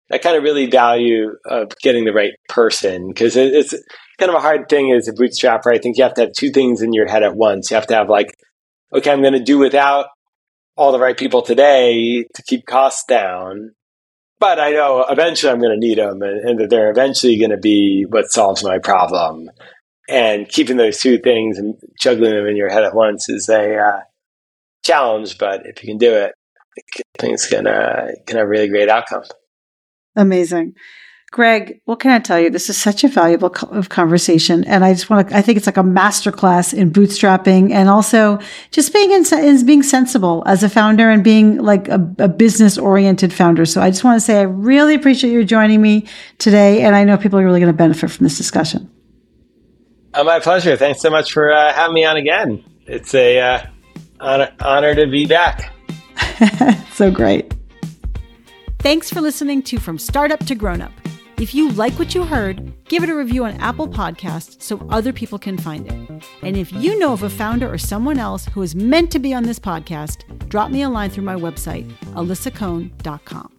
I kind of really value of getting the right person, because it, it's kind of a hard thing as a bootstrapper. I think you have to have two things in your head at once. You have to have like, okay, I'm going to do without all the right people today to keep costs down, but I know eventually I'm going to need them, and, and that they're eventually going to be what solves my problem. And keeping those two things and juggling them in your head at once is a uh, challenge, but if you can do it, things can, uh, can have a really great outcome. Amazing. Greg, what can I tell you? This is such a valuable co- conversation. And I just want to, I think it's like a masterclass in bootstrapping and also just being in, in being sensible as a founder and being like a, a business oriented founder. So I just want to say, I really appreciate you joining me today. And I know people are really going to benefit from this discussion. Oh, my pleasure. Thanks so much for uh, having me on again. It's a uh, honor, honor to be back. So great. Thanks for listening to From Startup to Grown Up. If you like what you heard, give it a review on Apple Podcasts so other people can find it. And if you know of a founder or someone else who is meant to be on this podcast, drop me a line through my website, alyssa cohn dot com.